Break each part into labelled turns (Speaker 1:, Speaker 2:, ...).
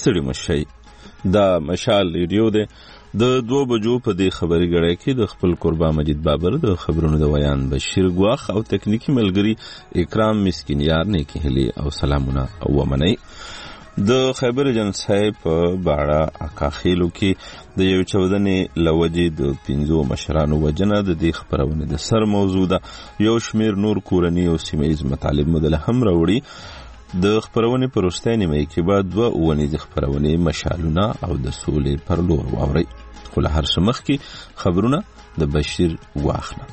Speaker 1: ستړي مشي. دا مشال ریډیو دی. د 2 بجو په دې خبري غړې کې د خپل قربا مجید بابر د خبرونو د ویان بشیر ګواخ او تکنیکی ملګری اکرام مسکینیار نه کې هلي او سلامونه او ومني. د خیبر ایجنسی په باړه اکاخیلو کې د یو چودنې لوجې د 15 مشرانو وجنه د دې خبرونه د سر موضوع ده. یو شمیر نور کورنی او سیمایي مطالب مدله هم راوړي. د خبرونه پر وروستۍ نیمه کې بعد 2 اونیز خبرونه مشالونه او د سولې پر لور واوري. خو له هر څه مخکې خبرونه د بشیر واخله.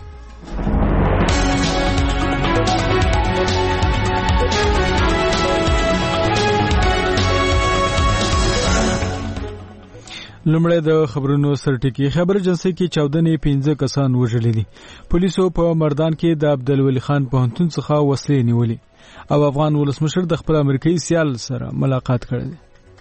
Speaker 2: لمړی د خبرونو سرټکی. خبر ایجنسی کې 14 15 کسان وژل دي. پولیسو په مردان کې د عبدالولي خان پوهنتون څخه وسلې نیولې او افغان ولسمشر د خپل امریکایي سیال سره ملاقات کړی.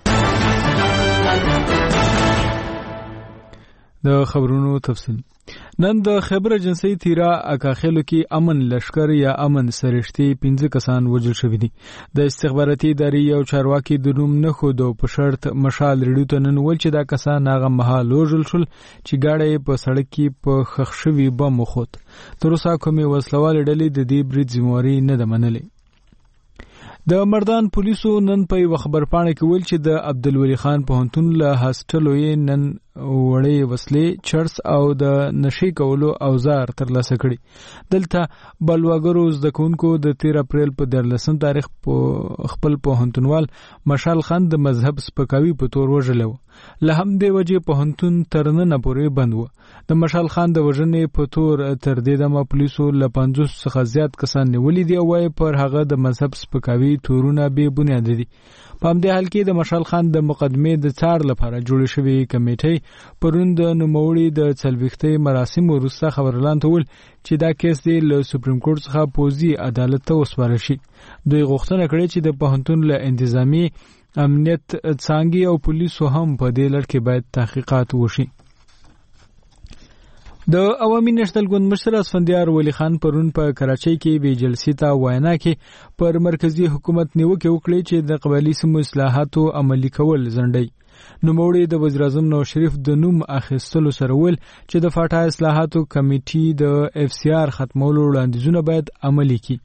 Speaker 2: د خبرونو تفصیل. نن د خبر ایجنسی تیرا اکاخیلو کې امن لشکر یا امن سرشتي 15 کسان وژل شوي دي. د استخباراتي ادارې یو چارواکي د نوم نه خو په شرط مشال ریډیو ته نن ول چې دا کسان هغه مهال وژل شول چې گاډي په سړک کې په خښ شوي بم وخوت. تر اوسه کومې وسلوال ډلې د دې برید ذمہواری نه ده منلې. د مردان پولیسو نن په یو خبرپاڼه کې ویل چې د عبدالولي خان پوهنتون له هاسټلو یې نن وړې وسلې، چرس او د نشي کولو اوزار ترلاسه کړي. دلته بلواګرو زده کوونکو د 13 اپریل په 14 تاریخ په خپل پوهنتونوال مشال خان د مذهب سپکاوي په تور وژلو. له همدې وجې پوهنتون تر نن پورې بند و. د مشال خان د وژنې په تور تر دې دمه پولیسو له 50 څخه زیات کسان نیولي دي او وايي پر هغه د مذهب سپکاوي تورونه بې بنیاد دي. په همدې حال کې د مشال خان د مقدمې د څار لپاره جوړې شوې کمیټې پرون د نوموړي د 40 مراسم وروسته خبرلاند ول چې دا کیس دی له سپریم کورټ څخه پوزي عدالت ته وسپارل شي. دوی غوښتنه کړې چې د پوهنتون له انتظامی امنیت څانګې او پولیسو هم په دې لړ کې باید تحقیقات وشي. د عوامي نېشنل ګوند مشر اسفندیار ولی خان پرون په کراچۍ کې به جلسې ته وینا کې پر مرکزی حکومت نیوکه وکړي چې د قبایلی سیمو اصلاحاتو عملي کول ځنډي. نوموړي د وزیر اعظم نواز شریف د نوم اخیستلو سره ول چې د فاټا اصلاحاتو کمیټې د اف سی آر ختمولو وړاندیزونه باید عملي کړي.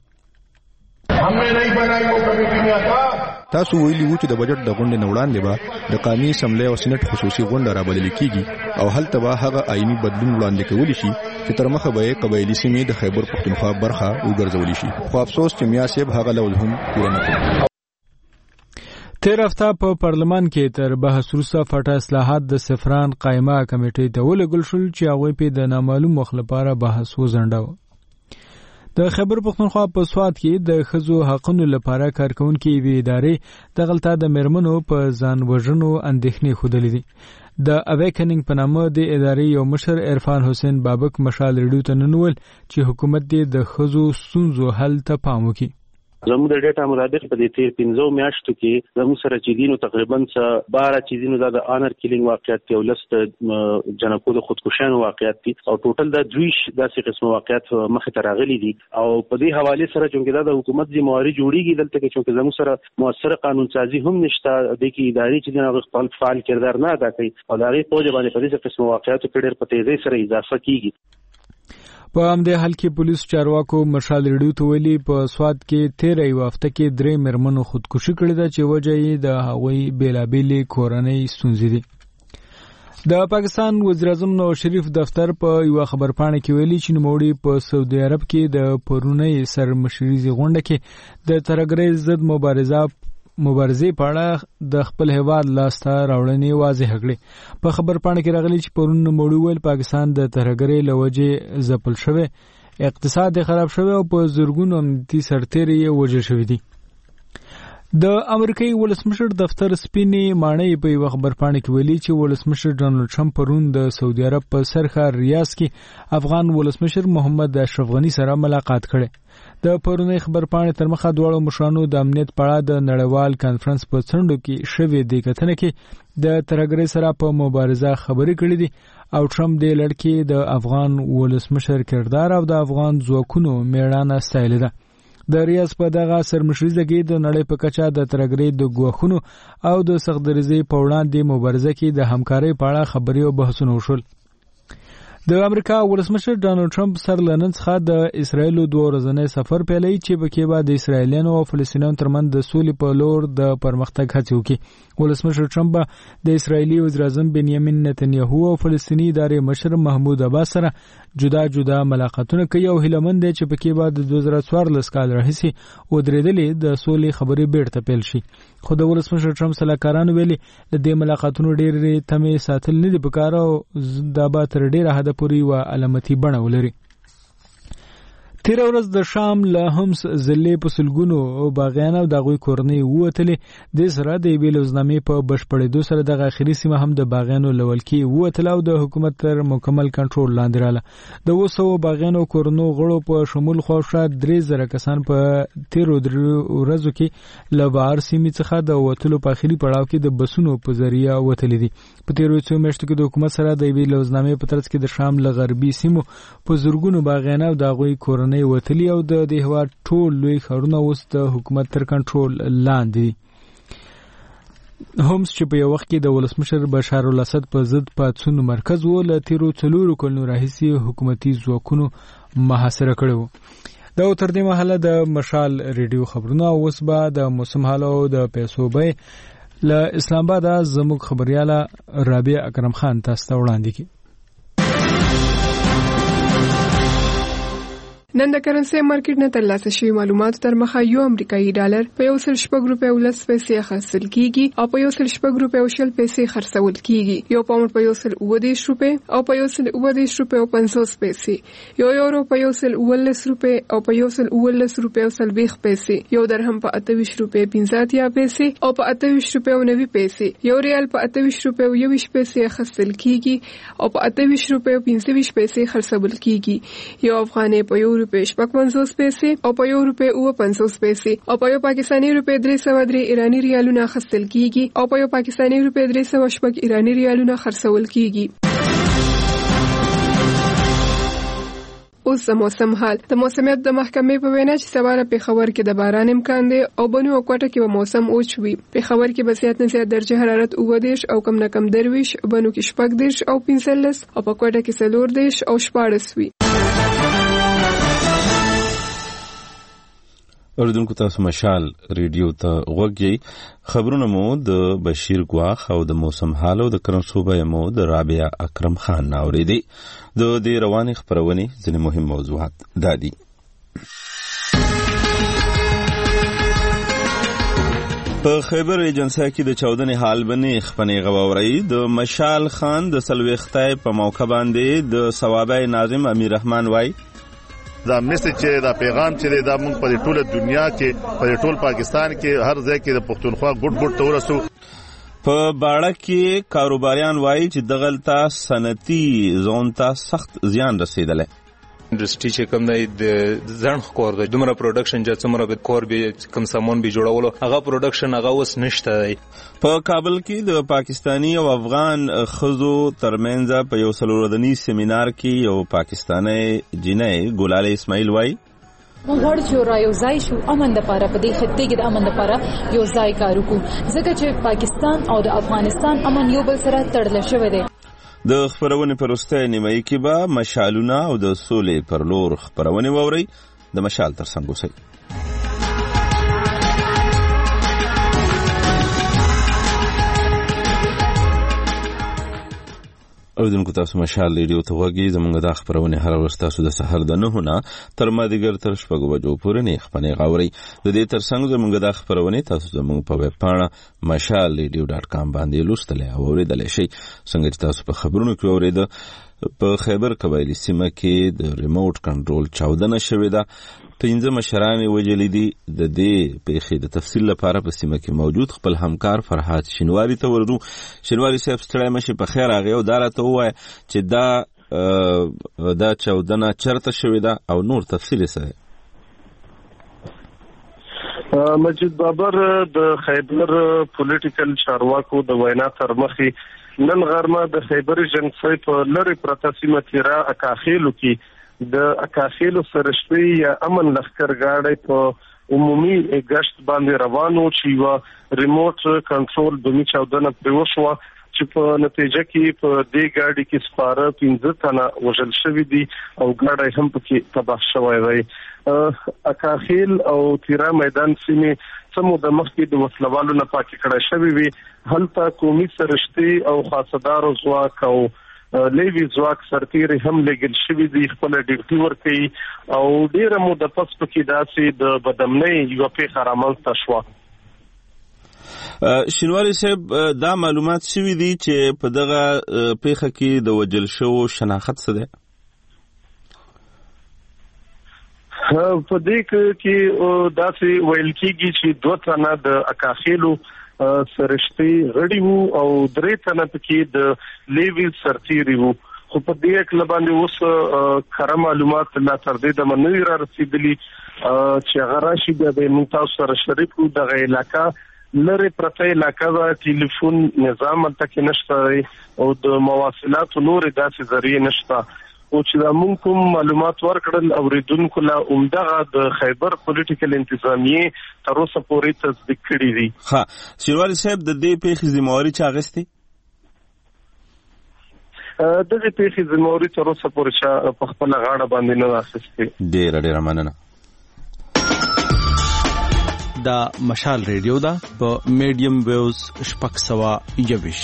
Speaker 3: تاسو ویلي وو چې د بجټ د غونډې نه وړاندې به د قومي اسمبلی او سېنات خصوصي غونډه رابلل کیږي او هلته به هغه آئینی بدلون وړاندې کولی شي چې تر مخه به قبایلی سیمې د خیبر پښتونخوا برخه وګرځول شي. خو افسوس چې میا صاحب هغه لول هم پوره نه کړ.
Speaker 2: تیر هفته په پارلمان کې تر بحث وروسته فاټا اصلاحات د سفران قائمه کمیټې ته ولګل شول چې هغه په د نامعلوم وخت لپاره بحث وزنډاو. د خیبر پښتونخوا په سواد کې د ښځو حقونو لپاره کارکونکو وی ادارې د غلطه د مرمنو په ځان وژنو اندېښنې خوده دي. د اویکنینګ په نامه د ادارې یو مشر عرفان حسین بابک مشال ریډیو ته ننول چې حکومت د ښځو ستونزو حل ته پام وکړي.
Speaker 4: زموږ د ډیټا مطابق په دې تیر 15 میاشتو کې زموږ سره چې دینو تقریبا 12 چې دینو د آنر کیلینګ واقعیت دی او لست جنکو د خودکشانو واقعیت دي او ټوټل د 2 داسې قسم واقعیت مخه ته راغلي دي او په دې حواله سره چې د حکومت ذمہواری جوړیږي دلته کې چې زموږ سره موثر قانون سازي هم نشته د کې ادارې چې دغه خپل فعال کردار نه ادا کوي او دا غي په ځبانه په دې قسم واقعیت په ډېر په تیزی سره اضافه کیږي.
Speaker 2: په همدې حال کې پولیس چارواکو مشال ریډیو ته ویلي په سواد کې 13 هفته کې 3 مرمنو خودکشي کړې ده چې وجه یې د هغوی بیلابېلې کورنۍ ستونزې دي. د پاکستان وزیر اعظم نواز شریف دفتر په یو خبرپاڼه کې ویلي چې نوموړي په سعودي عرب کې د پرونی سرمشریزي غونډه کې د ترهګرۍ ضد مبارزې په اړه د خپل هیواد لاسته راوړنې واضح کړې. په خبرپاڼه کې راغلي چې پرون نوموړي ویل پاکستان د ترهګرۍ له وجې ځپل شوی، اقتصاد خراب شوی او په زرګونو امنیتي سرتېري یې وژل شوي دي. د امریکایي ولسمشر دفتر سپینې ماڼۍ په یو خبرپاڼه کې ویلي چې ولسمشر ډانلډ ټرمپ پرون د سعودي عرب په سرښار ریاض کې افغان ولسمشر محمد اشرف غني سره ملاقات کړي. د پرونی خبرپاڼې تر مخه دواړو مشرانو د امنیت په اړه د نړیوال کانفرنس په څنډو کې شوې د کتنې کې د ترهګرۍ سره په مبارزه خبرې کړې دي او ټرمپ د لړ کې د افغان ولسمشر کردار او د افغان ځواکونو میړانه ستایلې ده. د ریاض په دغه سرمشريزه کې د نړۍ په کچه د ترګري د ګواښونو او د سختدریزي په وړاندې مبارزه کې د همکارۍ په اړه خبري او بحثونه وشول. د امریکا ولسمشر ډانلډ ټرمپ سره لندن څخه د اسرایل 2 ورځنی سفر پیلوي چې پکې به د اسرایلیانو او فلسطینیانو ترمنځ د سولې په لور د پرمختګ هڅې وکړي. ولسمشر ټرمپ د اسرایلی وزیر اعظم بنیامین نتنیاهو او فلسطینی ادارې مشر محمود عباس سره جدا جدا ملاقاتونه کوي او هیلمند دي چې پکې به د 2014 کال راهیسې ودرېدلې د سولې خبرې بیرته پیل شي. خو د ولسمشر ټرمپ سلاکارانو ویلي د دې ملاقاتونو ډېرې تمې ساتل نه دي پکاره او دا به تر ډېره حده پورې و علامتي بڼه ولري. تیر ورځ د شام له همس ضلعې په سلګونو باغیان او د غوي کورنۍ ووتلې د سره د ویل روزنامې په بشپړېدو سره د اخري سیمه هم د باغیانو لول کې ووتل او د حکومت تر مکمل کنټرول لاندې رااله. د 200 باغیانو کورنو غړو په شمول خوښه 3000 کسان په تیر ورځو کې له بهر سیمې څخه د وټلو په اخري پړاو کې د بسونو په ذریعہ وتلې دي. په تیر څو میاشتو کې د حکومت سره د ویل روزنامې په ترڅ کې د شام له غربي سیمو په زورګونو باغیان او د غوي کورنۍ وتلی او د هیواد ټول لوی ښارونه اوس د حکومت تر کنټرول لاندې دي. هومس چې په یو وخت کې د ولسمشر بشار الاسد په ضد پاڅون مرکز و له تیرو 4 کلونو راهیسې حکومتي ځواکونو محاصره کړی و. دا تر دې مهاله د مشال ریډیو خبرونه اوس به د موسم حال او د پیسو به له اسلام آباد زموږ خبرياله رابع اکرم خان تاسو ته وړاندې کړي.
Speaker 5: نن د کرنسي مارکیټ نه ترلاسه شوی معلومات تر مخه یو امریکایي ډالر په 1.4 روپیو لس پیسې خرڅل کیږي او په 1.4 روپیو شل پیسې خرڅول کیږي. یو پاوند په 1.10 روپے او په 1.10 روپے او 50 پیسې، یو یورو په 1.19 روپے او په 1.19 روپے او 40 پیسې، یو درهم په 28 روپے 50 پیسې او په 28 روپے او 90 پیسې، یو ریال په 28 روپے او 20 پیسې خرڅل کیږي او په 28 روپے او 25 پیسې خرڅول کیږي. یو افغاني په 1 روپے 50 پیسې او په 1 روپے او 50 پیسې او په یو پاکستاني روپے 303 ایرانی ریالونه خرڅل کیږي او په یو پاکستاني روپے 300 ایرانی ریالونه خرڅول کیږي. اوس د موسم حال. د موسمیات د محکمې په وینا چې سبا په خبر کې د باران امکان دی او بنو او کوټه کې به موسم اوچ وي. په خبر کې به زیات نه زیات درجه حرارت 29 او کم نه کم 23، بنو کې 14 او 15 او په کوټه کې 14 او 14 وي.
Speaker 1: اوریدونکو تاسو مشال ریډیو ته غوږی. خبرونه مو د بشیر ګواخ او د موسم حال او د کرنسوبه مو د رابع اکرم خان اوریدي. د دې رواني خبرونه ځینې مهم موضوعات دادي. په خیبر ایجنسی کې د 14 حال باندې خپنې غواوري د مشال خان د سلوختای په موقع باندې د ثوابای ناظم امیر رحمان وای
Speaker 6: دا میسج چې دا پیغام چې دا موږ په ټوله دنیا کې په ټول پاکستان کې هر ځای کې د پښتونخوا ګډ ته ورسو.
Speaker 1: په باړه کې کاروباریان وایي چې دغلته صنعتي زون ته سخت زیان رسیدلی.
Speaker 7: انډستری چې کوم د ځان خور د دومره پروډکشن چې څومره به کور به کوم سامان به جوړولو هغه پروډکشن هغه اوس نشته دی.
Speaker 1: په کابل کې د پاکستانی او افغان خزو ترمنځ په یو څلورودنی سیمینار کې یو پاکستانی جنۍ ګلال اسماعیل وای
Speaker 8: موږ غواړو چې را یو ځای شو امن لپاره په دې خطې کې د امن لپاره یو ځای کار وکړو ځکه چې پاکستان او د افغانستان امن یو بل سره تړل شوی دی.
Speaker 1: د خبرونه پر وروستۍ نیمایي کې به مشالونه او د سولې پر لور خبرونه ووري. د مشال تر څنګ اوسئ. اوریدونکو تاسو مشال ریډیو ته غوږی. زموږ د خبرونه هر ورځ تاسو د سحر د 9 نه تر مازدیګر تر 6 بجو پورې نه خبرونه غاوري. د دې ترڅنګ زموږ د خبرونه تاسو زموږ په ویب پاڼه mashalradio.com باندې لوستلی او اوریدلی شئ. څنګه چې تاسو په خبرونو کې اوریده په خیبر قبایلی سیمه کې د ریموټ کنټرول چاودنه شوې ده. 15 مشران وجلې دي. د دې پیښې د تفصیل لپاره په سیمه کې موجود خپل همکار فرحات شینواری ته ورغو. شینواری صاحب ستړی مشه په خیر راغی او دارته وای چې دا چاودنه چرته شوې ده او نور تفصیل سره.
Speaker 4: مجید بابر د خیبر پولیټیکل چارواکو د وینا تر مخې نن غرمه د خیبر جنګسي په لری پرته سیمه تیرا اکاخیلو کې
Speaker 9: د اکاخیلو سرشتي یا امن لخر گاډي په عمومي گشت باندې روانو چې یو ریموټ کنټرول د میچاودنه پروشوا چې په نتیجه کې په دې گاډي کې سپاره 15 تنه وژل شوی دي او گاډي هم پکې تباہ شوی دی. اکاخیل او تیرا میدان سیمه سمو د مخکې د وسلوالو نه پاکي کړه شوی وي. هلته قومي سرشتي او خاصدارو ځواک او لیوی ځواک سرتیري هم لګل شوی دي خپل ډیوټي ورکي او ډیره موده پس پکې داسې د بدامنۍ یو پیښه رامنځته شوه.
Speaker 1: شینواری صاحب دا معلومات شوی دي چې په دغه پیښه کې د وجل شو شناخت څه ده؟
Speaker 9: په دې کې داسې ویل کېږي چې 2 تنه د اکاخیلو سرشتي غړي وو او 3 تنه پکې د لیوی سرتیري وو. خو په دې کې باندې اوس کره معلومات لا تر دې د منوي را رسیدلی چې هغه راشي د منتاو سره شریکو دغه علاقہ لره پرته علاقہ ټلیفون نظام تک نشته او د مواصلات نور داسې ذریعہ نشته او چې دا مونږ کوم معلومات ورکړل اوریدونکو لا عمدغه د خیبر پولیټیکل انتظامیه تر اوسه پورې تصدیق کړی دي.
Speaker 1: ها شیروالي صاحب د دې پیښې ذمہواری چا غوښتي؟
Speaker 9: د دې پیښې ذمہواری تر اوسه پورې په خپل غاړه باندې نه اخیستې.
Speaker 1: ډېر مننه.
Speaker 10: دا مشال ریډیو دا په میډیم ویوز 621.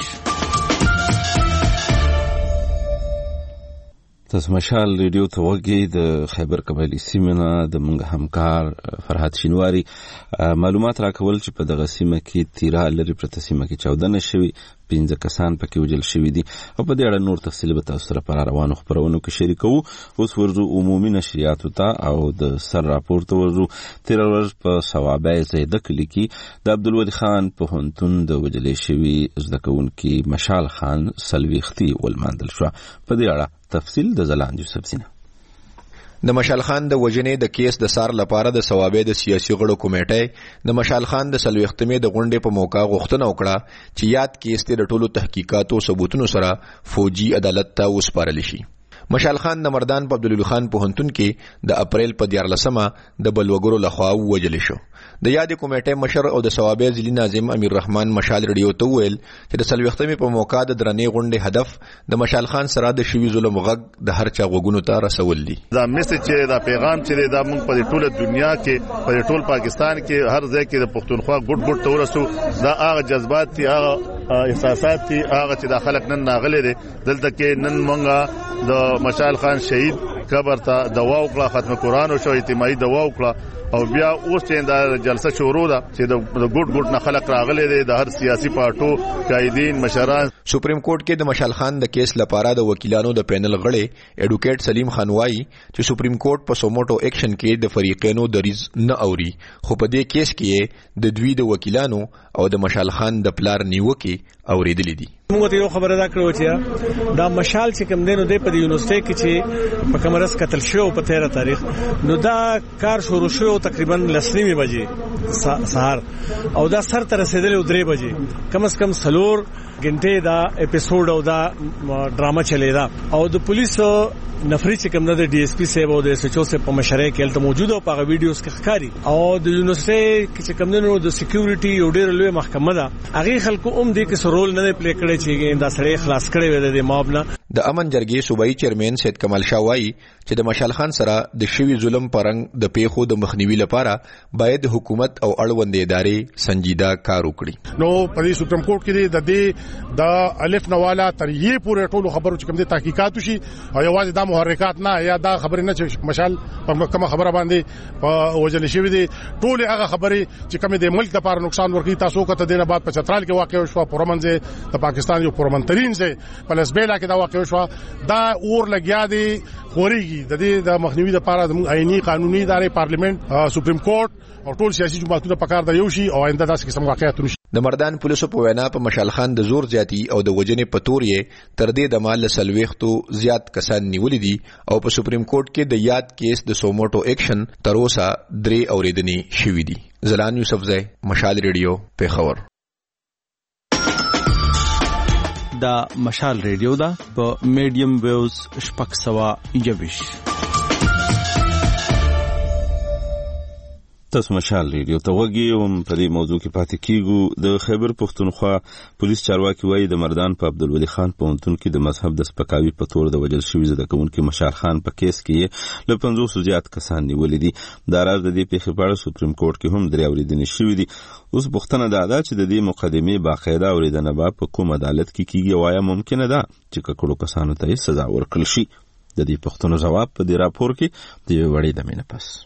Speaker 1: تاسو مشال ریډیو ته وګورئ. د خیبر قبایلی سیمه د منګ همکار فرحات شینواری معلومات راکول چې په دغه سیمه کې تیرا لري پرته سیمه کې 14 شوی 15 کسان پکې وجل شوی دي او په دې اړه نور تفصیل به تاسو سره پر روانو خبرونو کې شریکو. اوس ورزو عمومي نشریاتو ته او د سر راپور ته ورزو. تیر ورځ په ثوابه زیده کلی کې د عبدالودي خان په هنتون د وجلې شوی زدکونکي مشال خان سلويختي ولماندل شو. په دې اړه تفصیل د زلان یوسف سینه.
Speaker 3: د مشال خان د وجنې د کیس د سار لپاره د ثوابه د سیاسي غړو کمیټه د مشال خان د سلوختمې د غونډې په موقع غوښتنه وکړه چې یاد کیس ته د ټولو تحقیقاتو ثبوتونو سره فوجي عدالت ته وسپارل شي. مشال خان د مردان په عبدالولي خان په هنتون کې د اپریل په 14مه د بلوګرو لخوا وجل شو. د یاد کمیټې مشر او د ثوابه ضلعي ناظم امیر رحمان مشال ریډیو ته ویل چې د سلوختمې په موقع د درنې غونډې هدف د مشال خان سره د شوی ظلم غږ د هر چا غوګونو ته رسول دي.
Speaker 6: دا میسج چې دا پیغام چې دا موږ په ټوله دنیا کې په ټول پاکستان کې هر ځای کې د پښتونخوا ګډ ته ورسو. دا هغه جذبات دي هغه احساسات دي هغه چې د خلک نن ناغلي دي دلته کې نن مونږه د مشال خان شهید قبر ته دوا وکړه ختم قرآن او شو اجتماعي دوا وکړه او بیا اوس چې دا جلسه شروع ده چې د ګډ نه خلک راغلي دي د هر سیاسي پارټو قائدین مشران.
Speaker 3: سپریم کورټ کې د مشال خان د کیس لپاره د وکیلانو د پینل غړي ایډوکیټ سلیم خان وايي چې سپریم کورټ په سوموټو ایکشن کې د فریقینو دریز نه اوري خو په دې کیس کې د دوی د وکیلانو او د مشال خان د پلار نیوکي اوریدلې دي.
Speaker 11: موږ ته یو خبره دا کړو چې دا مشال چې کوم دینو دی په یونیورسيټي کې چې په کمرس قتل شو په 13 تاریخ نو دا کار شروع شو تقریبا 10:30 بجې سحر او دا سر تر رسیدل 3 بجې کم از کم 3 غنټه دا اپیسوډ او دا ډراما چلی دا او د پولیسو نفری چې کوم د ډي اس پی سیب او د اس ایچ او سیب په مشرۍ کې الته موجود او په ویډیوز کې ښکاری او د یونیورسيټي چې کوم د سکیورټي یو ډېر لوی محکمه ده هغه خلکو دې کې سرول نه پلی کړی چې دا سړی خلاص کړی وي د ماب نه.
Speaker 3: د امن جرګې صوبایي چیرمن سید کمال شاه وایي چې د مشال خان سره د شوی ظلم پرنګ د پیښو د مخنیوي لپاره باید حکومت او اړوند ادارې سنجیده کار وکړي.
Speaker 12: نو په سپریم کورټ کې د دې د الف نواله تر یې پورې ټولو خبرو چې کوم دي تحقیقات وشي او یوازې د محرکات نه یا دا خبرې نه چې مشال په کومه خبره باندې په وجل شوی دي ټول هغه خبرې چې کوم د ملک لپاره نقصان ورکړي. تاسو کته دینه بعد په چترال کې واقع شو پرمنځ د پاکستان یو پرمنترین ځای په لسبیلا کې دا واقع شو دا اور لګیا دي خوريږي د دې د مخنیوي لپاره د عیني قانوني ادارې پارلیمنت سپریم کورټ او ټول سیاسي جماعتونو په کار د یو شي او آینده داسې قسم واقعیت نشي.
Speaker 3: د مردان پولیسو په وینا په مشال خان د زور زیاتی او د وجنې په تور یې تر دې د مال سلويختو زیات کسان نیولې دي او په سپریم کورټ کې د یاد کیس د سوموټو ایکشن تر اوسه 3 اوریدنې شوې دي. زلان یوسف زئی مشال ریډیو پیښور.
Speaker 10: دا مشال ریډیو دا په میډیم ویوز 621.
Speaker 1: تاسو مشال ریډیو ته وګورئ په دې موضوع کې پاتې کیږو. د خیبر پښتونخوا پولیس چارواکي وایي د مردان په عبدالولي خان پوهنتون کې د مذهب د سپکاوي په تور د وژل شوي زده کوونکي مشال خان په کیس کې له 50 زیات کسان نیولي دي. دا راز د دې پیښې په اړه سپریم کورټ کې هم درې اورېدنې شوې دي. اوس پوښتنه ده چې د دې مقدمې باقاعده اورېدنه به په کوم عدالت کې کیږي او آیا ممکنه ده چې ککړو کسانو ته سزا ورکړل شي؟ د دې پوښتنو جواب په دې راپور کې د یوې وړې دمې نه پس.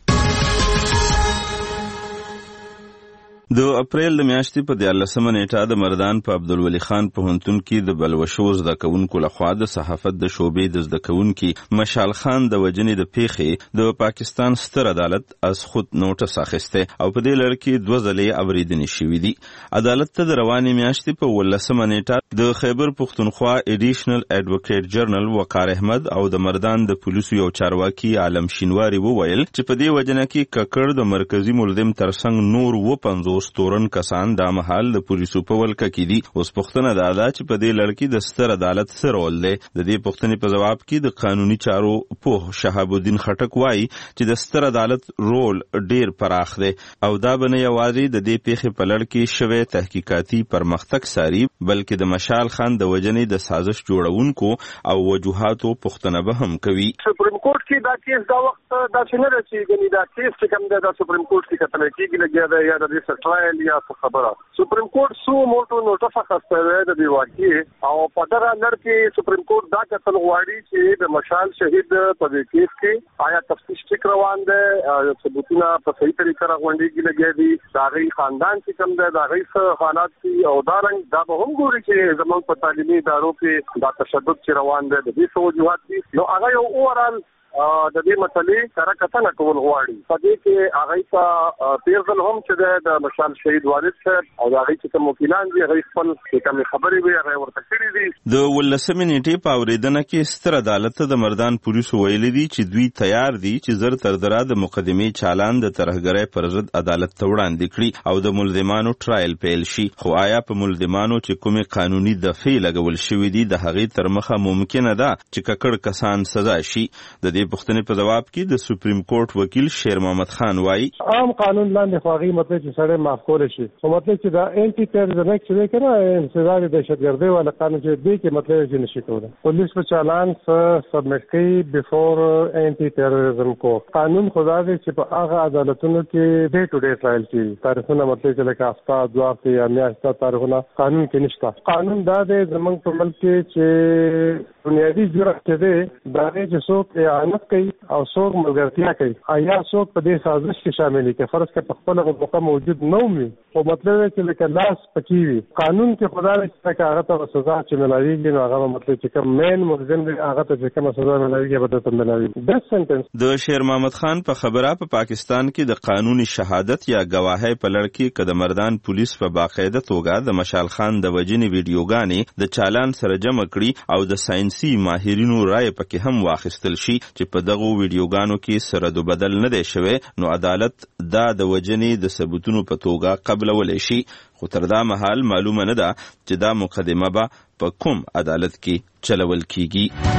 Speaker 1: د اپریل د میاشتې په 14 نیټه د مردان په عبدالولي خان پوهنتون کې د بلوشو زده کوونکو لخوا د صحافت د شعبې د زده کوونکي مشال خان د وژنې د پیښې د پاکستان ستر عدالت از خود نوټس اخیسته او په دې لړ کې 2 ځلې اورېدنې شوې دي. عدالت ته د روانې میاشتې په 18 نیټه د خیبر پښتونخوا ایډیشنل ایډوکیټ جرنل وقار احمد او د مردان د پولیسو یو چارواکي عالم شینواری وویل چې په دې وجنه کې ککړ د مرکزی ملزم ترڅنګ نور 50 تورن کسان دا مهال د پولیسو په ولکه کې دي. اوس پوښتنه ده چې په دې لړ کې د ستر عدالت څه رول دی؟ د دې پوښتنې په جواب کې د قانوني چارو پوه شهاب الدین خټک وایي چې د ستر عدالت رول ډیر پراخ دی او دا به نه یوازې د دې پیښې په لړ کې شوی تحقیقاتي پرمختګ ساري بلکې د مشال خان د وژنې د سازش جوړونکو او وجوهاتو پوښتنه به هم کوي.
Speaker 9: سپریم کورټ کې دا کیس دا وخت دا څنګه راځي دا کیس چې کوم دا سپریم کورټ کې کتل کېږي لګیا دی یا د دې ټرایل یا خبره سپریم کورټ سو موټو نوټس اخیسته د دې واقعي او په دغه لړ کې سپریم کورټ دا کتل غواړي چې د مشال شهید په دې کیس کې آیا تفتیش ټیک روان دی ثبوتونه په صحیح طریقه راغونډيږي لګیا دي دا غي خاندان چې کوم دی دا غي حالات دي او دا رنګ دا به هم ګوري چې زموږ په تعلیمي ادارو کې دا تشدد چې روان دی د دې سوجوات دي نو هغه یو اورال د دې مسلې سره کتنه کول غواړي. په دې کې هغه ته پیرزل هم چې د مشال شهید والد صاحب او هغه چې کوم وکیلان دي هغه خپل کوم خبرې وي هغه ورته کړې دي.
Speaker 1: د 18 نیټې په اورېدنه کې ستر عدالت د مردان پولیسو ویلي دي چې دوی تیار دي چې زر تر دره د مقدمې چالان د ترهګرۍ پر ضد عدالت ته وړاندې کړي او د ملزمانو ټرایل پیل شي. خو آیا په ملزمانو چې کومې قانوني دفعې لګول شوې دي د هغې تر مخه ممکنه ده چې ککړ کسان سزا شي؟ د دې پوښتنې په جواب کې د سپریم کورټ وکیل شیر محمد خان وایي
Speaker 13: عام قانون لاندې خواغي مطلب چې سره معاف کول شي خو مطلب چې دا انټي ټیرریزم اکټ چې کنه سزا د دهشتګردۍ ولا قانون چې دی کې مطلب چې نشي کولای پولیس په چالان سبمټ کوي بیفور انټي ټیرریزم کورټ قانون خدا دې چې په هغه عدالتونو کې ډے ټو ډے ټرایل کې تاریخونه مطلب چې لکه هفته دوه هفته یا میاشته تاریخونه قانون کې نشته. قانون دا دې زمونږ په ملک کې چې بنیادی جرأت دې دا چې څوک اعانت کوي او څوک ملګرتیا کوي آیا څوک په دې سازش کې شامل دي که فرض کړه په خپل موقع موجود نه وي او مطلب چې لکه لاس پکې وي قانون کې خدای چې هغه ته سزا چې ملاويږي نو هغه مطلب چې کوم مین ملزم دی هغه ته چې کوم سزا ملاويږي به ته ملاويږي. د سنټنس د شیر محمد خان په خبره په پاکستان کې د قانوني شهادت یا گواهی په لړ کې کدمردان پولیس په باقاعده توګه د مشال خان د وژنې ویډیوګانې د چالان سره جمع کړي او د ساينسي ماهرینو رائے پکې هم واخیستل شي چې په دغه ویډیوګانو کې سره دو بدل نه دی شوی نو عدالت دا د وژنې د ثبوتونو په توګه قبلولی شي. خو تر دا مهال معلومه نه ده چې دا مقدمه به په کوم عدالت کې چلول کیږي.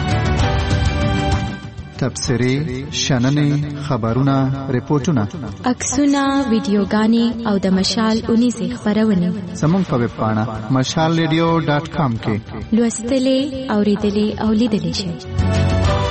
Speaker 14: تبصرې، شننې، خبرونه، ریپورتونه،
Speaker 15: عکسونه، ویډیوګانې او د مشال اونیزې خپرونې
Speaker 14: زموږ په ویب پاڼه mashalradio.com کې
Speaker 15: لوستلې، اوریدلې او لیدلې شئ.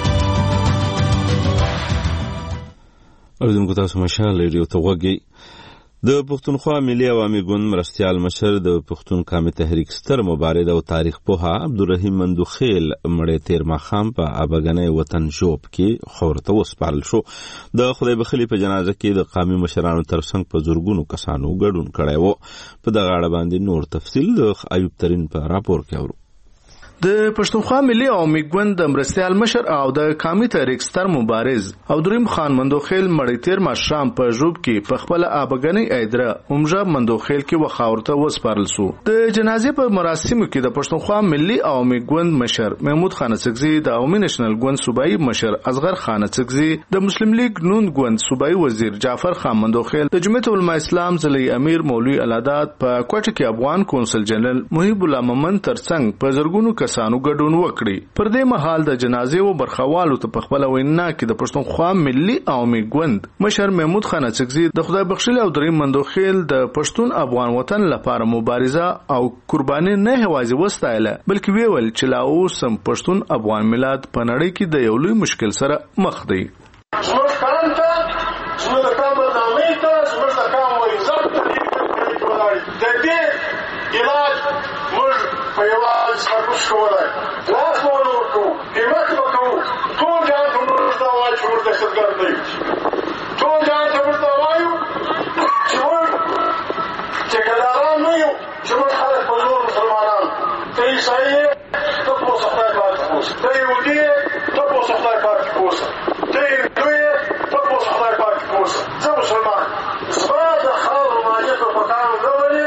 Speaker 1: اوریدونکو تاسو مشال ریډیو ته وګورئ. د پښتونخوا ملي عوامي ګوند مرستيال مشر د پښتون قومي تحریک ستر مبارز او تاریخ پوها عبدالرحیم مندوخیل مړی تیر ماښام په اباګنۍ وطن ژوب کې خورته وسپارل شو. د خدای بخلي په جنازه کې د قومي مشرانو ترڅنګ په زورګونو کسانو ګډون کړی و. په دغه اړه باندې نور تفصیل د ایوب ترین په راپور کې اورو.
Speaker 16: د پښتونخوا ملي عوامي ګوند د مرستيال مشر او د قومي تحریک ستر مبارز عبدالرحیم خان مندوخیل مړی تیر ماښام په ژوب کې په خپل اباګنۍ ایدره عمره مندوخیل کې وخاورته وسپارل شو. د جنازې په مراسمو کې د پښتونخوا ملي عوامي ګوند مشر محمود خان اڅکزي، د عوامي نېشنل ګوند صوبایي مشر اصغر خان اڅکزي، د مسلم لیگ نون ګوند صوبایي وزیر جعفر خان مندوخیل، د جمعیت علماء اسلام ضلعي امیر مولوي الادات په کوټه کې افغان کونسل جنرال محیب الله مومن ترڅنګ په زرګونو کسانو ګډون وکړي. پر دې مهال د جنازې و برخوالو ته په خپل وینا کې د پښتونخوا ملي عوامي ګوند مشر محمود خان اڅکزي د خدای بخښلي او دریم مندوخیل د پښتون افغان وطن لپاره مبارزه او قرباني نه هوازي وستایله بلکې ویل چې لا اوس هم پښتون افغان ملت په نړۍ کې د یو لوی مشکل سره مخ دی.
Speaker 17: علاج موږ په یوازې سرکوش کولای لاس مونږ وکړو همت وکړو ټول ځان ته موږ دا وایو چې موږ دهشتګرد نه یو ټول ځان ته موږ دا وایو چې موږ ټیکهداران نه یو چې موږ خلک په زور مسلمانان ته عیسایي یې ته په خدای پاک اوسه ته یهودي یې ته په خدای پاک اوسه ته هندو یې ته په خدای پاک اوسه زه مسلمان زما د خاورو مالیه په پکانو نه ولې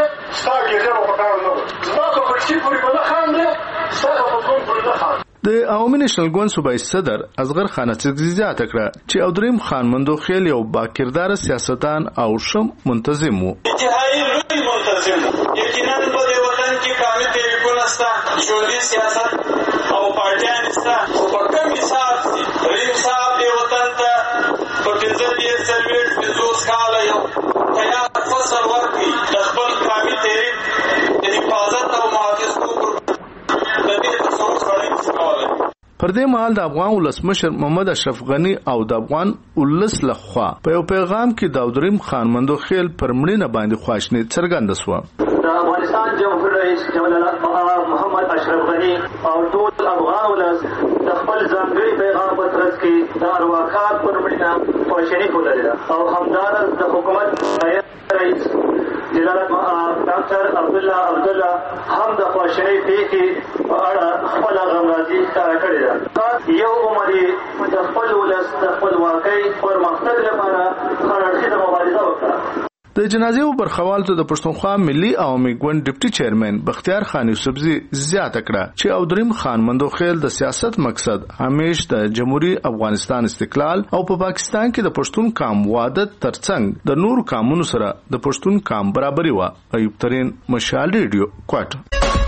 Speaker 16: د عوامي نېشنل ګوند صوبایي صدر اصغر خان اڅکزي زیاته کړه چې عبدالرحیم خان مندوخیل یو باکردار سیاستدان او ښه منتظم و.
Speaker 17: انتهایی لوی منتظم یقینا په دې وطن کې قومي تحریکونه شته ژوندي سیاست او پارټیان شته خو په کوم حساب دي رحیم صاحب دې وطن ته په 15 کاله یو تیار فصل ورکړي د خپل قومي تحریک د حفاظت او محافظتو پر د دې تصور سره استعمالوي.
Speaker 16: پر دې مهال د افغان ولسمشر محمد اشرف غنی او د افغان ولس لخوا په یو پیغام کې د عبدالرحیم خان مندوخیل پر مړینه باندې خواشیني څرګنده شوه.
Speaker 18: د افغانستان جمهور رئیس جنرال محمد اشرف غنی او ټول افغان ولس د خپل ځانګړي پیغام په ترڅ کې د ارواښاد پر مړینه خواشیني ولرله او همدارس د حکومت رئیس جنرال ډاکټر عبدالله هم د خواشینۍ پیښې په اړه خپله غمرازي ښکاره کړې ده. یو عمر یې د خپل ولس د خپلواکۍ پرمختګ لپاره هراړخیزه مبارزه وکړه.
Speaker 16: د جنازې برخوال ته د پښتونخوا ملي عوامي ګوند ډیپټي چیرمن بختیار خان یوسفزي زیاته کړه چې عبدالرحیم خان مندوخیل د سیاست مقصد همیش د جمهوریت افغانستان استقلال او په پاکستان کې د پښتون قام وحدت ترڅنګ د نور قومونو سره د پښتون قام برابري و. ایوب ترين مشال ریډیو کوټ.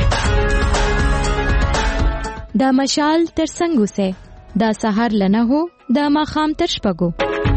Speaker 15: دا مشال ترڅنګ وسه دا سحر لنه هو دا ماخام تر شپګو.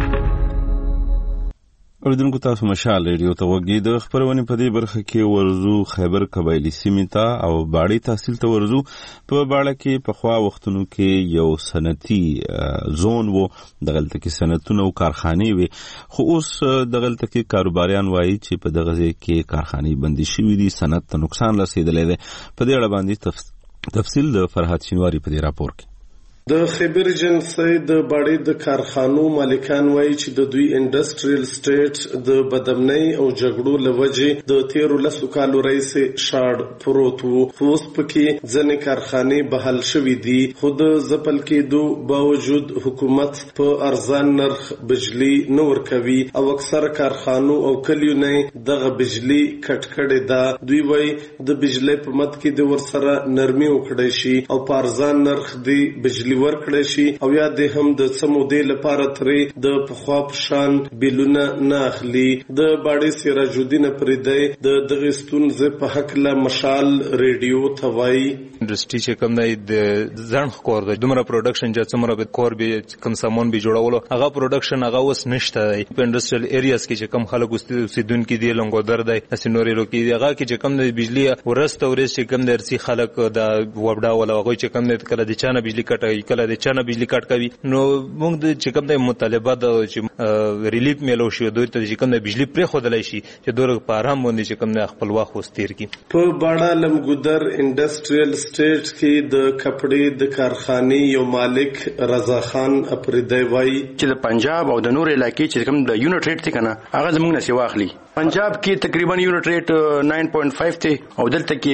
Speaker 1: اوریدونکو تاسو مشال ریډیو ته وګورئ. د خبرونه په دې برخه کې ورزو خیبر قبایلی سیمې ته او باړی تحصیل ته ورزو. په باړه کې په خوا وختونو کې یو صنعتي زون وو دغلته کې صنعتونه او کارخانې وي خو اوس دغلته کې کاروباریان وایي چې په دغه ځای کې کارخانې بندي شوې دي صنعت ته نقصان رسیدلی دی. په دې اړه باندې تفصیل د فرحات شینواری په دې راپور کې.
Speaker 19: د خیبر جنسي د باړې د کارخانو مالکان وایي چې د دوی انډستریل سټیټ د بدامنۍ او جګړو لوجې د 13 کالو رئیس شاړ پروت وو. اوس پکې ځنې کارخانې بحال شوې دي خو د ځپل کېدو باوجود حکومت په ارزان نرخ بجلی نه ورکوي او اکثر کارخانو او کلیو نه دغه بجلی کټ کړي ده. دوی وایي د بجلی په مد کې د ورسره نرمي وکړي شي او په ارزان نرخ دی بجلی ورکړی شي او یا د هم د څمو دی لپاره ترې د پخوا پشان بیلونه نه اخلي. د باړې سراج الدین پریدی د دغه ستونزې په حق له مشال ریډیو ته وایي
Speaker 7: انډستری چې کوم دی د ځان خور دی دومره پروډکشن چې څومره به کور به کوم سامان به جوړولو هغه پروډکشن هغه اوس نشته دی. په انډستریل ایریاز کې چې کوم خلک اوسیدونکو دی لنګودر دی اسنوري لوکي هغه کې چې کوم د بجلی ورسته ورس چې کوم درسي خلک د وبډا ولا هغه چې کوم د کله د چانه بجلی کټوي کله د چانه بجلی کټ کوي نو موږ د چې کوم د مطالبه د ریلیف میلو شو دوی ته چې کوم د بجلی پرې خودلای شي چې دوی په آرام باندې چې کوم د خپل واخ وستیر کی.
Speaker 19: په باړه لمګودر انډستریل سټیټ کې د کپړې د کارخانې یو مالک رضا خان اپریدی وایي
Speaker 20: چې د پنجاب او د نور علاقې چې کوم د یونټ ریټ ته کنه هغه زموږ نه سی واخلي. پنجاب کې تقریبا یونټ ریټ 9.5 ته او دلته کې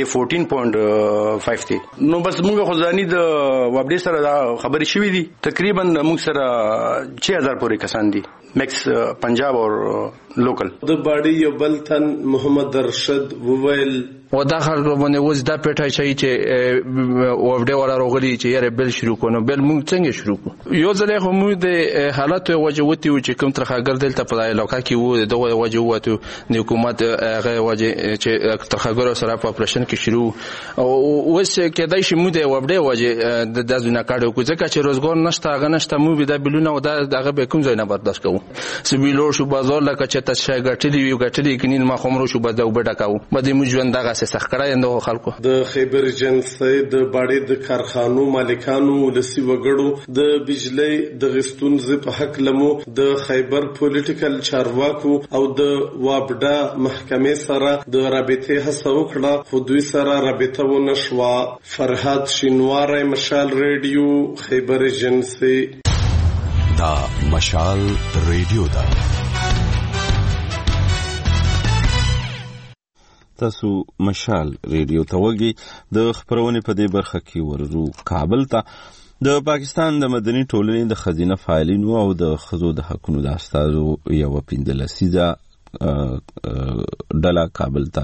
Speaker 20: 14.5 ته نو بس موږ خو ځاني د وابډي سره دا خبرې شوې دي تقریبا موږ سره 6000 پورې کسان دي میکس پنجاب او لوکل.
Speaker 19: د باډي یو بل تن محمد ارشد وویل
Speaker 21: او دا خلک باندې وځ دا پټای شي چې وفد ولا روغلي چې یاره بل شروع کونو بل موږ څنګه شروع کو یو ځل خو موږ د حالت وجوتي چې کوم ترخاګر دلته په علاقه کې وو دغه وجوته د حکومت هغه وجه چې ترخاګر سره په اپریشن کې شروع او وس کېدای شي موږ د وفد وجه د دازونه کاډو کو ځکه چې روزګار نشته هغه نشته موږ د بلونه او دغه به کوم ځای نه برداشت کوو سبیلو شو بازار لکه چې تاسو غټلی وی غټلی کینین ما خمرو شو بده وبډکاو بده موږ ژوند دغه سخت کړای نو خلکو
Speaker 19: د خیبر ایجنسی د باړې د کارخانو مالکانو ولسی وګړو د بجلی د غستونځ په حق لمو د خیبر پولیټیکل چارواکو او د وابډا محکمې سره د رابطې هڅه وکړه خو دوی سره رابطه ونه شوه. فرهاد شینواری، مشال ریډیو، خیبر ایجنسی.
Speaker 22: دا مشال ریډیو دا
Speaker 1: تاسو مشال ریډیو ته وګورئ. د خبرونه په دې برخه کې ورزو کابل ته د پاکستان د مدني ټولنې د خزینه فعالینو او د خزو د حقوقو د استازو یو 15 ډله کابل ته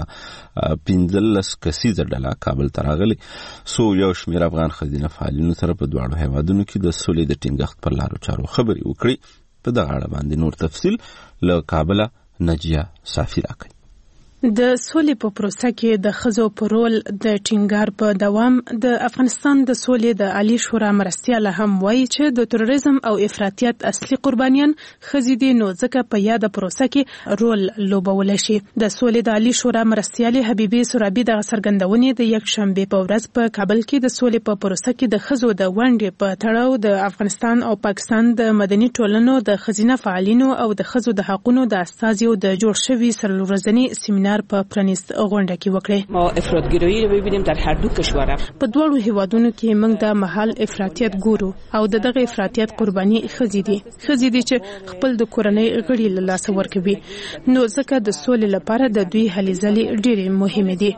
Speaker 1: 15 کسیزه ډله کابل ته راغلي. سو یو شمېر افغان خزینه فعالینو سره په دواړو هیوادونو کې د سولې د ټینګښت پر لارو چارو خبرې وکړي. په دغه اړه باندې نور تفصیل له کابل نجیه صافی راکړي.
Speaker 23: د سولې په پروسه کې د ښځو په رول د ټینګار په دوام د افغانستان د سولې د عالی شورا مرستیاله هم وایي چې د تروریزم او افراطیت اصلي قربانیان ښځې دي، نو ځکه په یاده پروسه کې رول لوبولی شي. د سولې د عالی شورا مرستیالې حبیبي سرابي د څرګندونې د یکشنبې په ورځ په کابل کې د سولې په پروسه کې د ښځو د ونډې په تړاو د افغانستان او پاکستان د مدني ټولنو د ښځینه فعالینو او د ښځو د حقوقو د استازیو د جوړ شوي سرلورځني سیمینار په پرانیست غونډه کې وکړي.
Speaker 24: ما افراطګرایي رو ببینیم در هر دو کشور.
Speaker 23: په دوړو هیوادونو کې موږ د محل افراطیت ګورو او دغه افراطیت قرباني ښځې دي چې خپل د کورنۍ غړي له لاسه ورکوي. نو ځکه د سولې لپاره د دوی هلې ځلې ډېرې مهمه دي.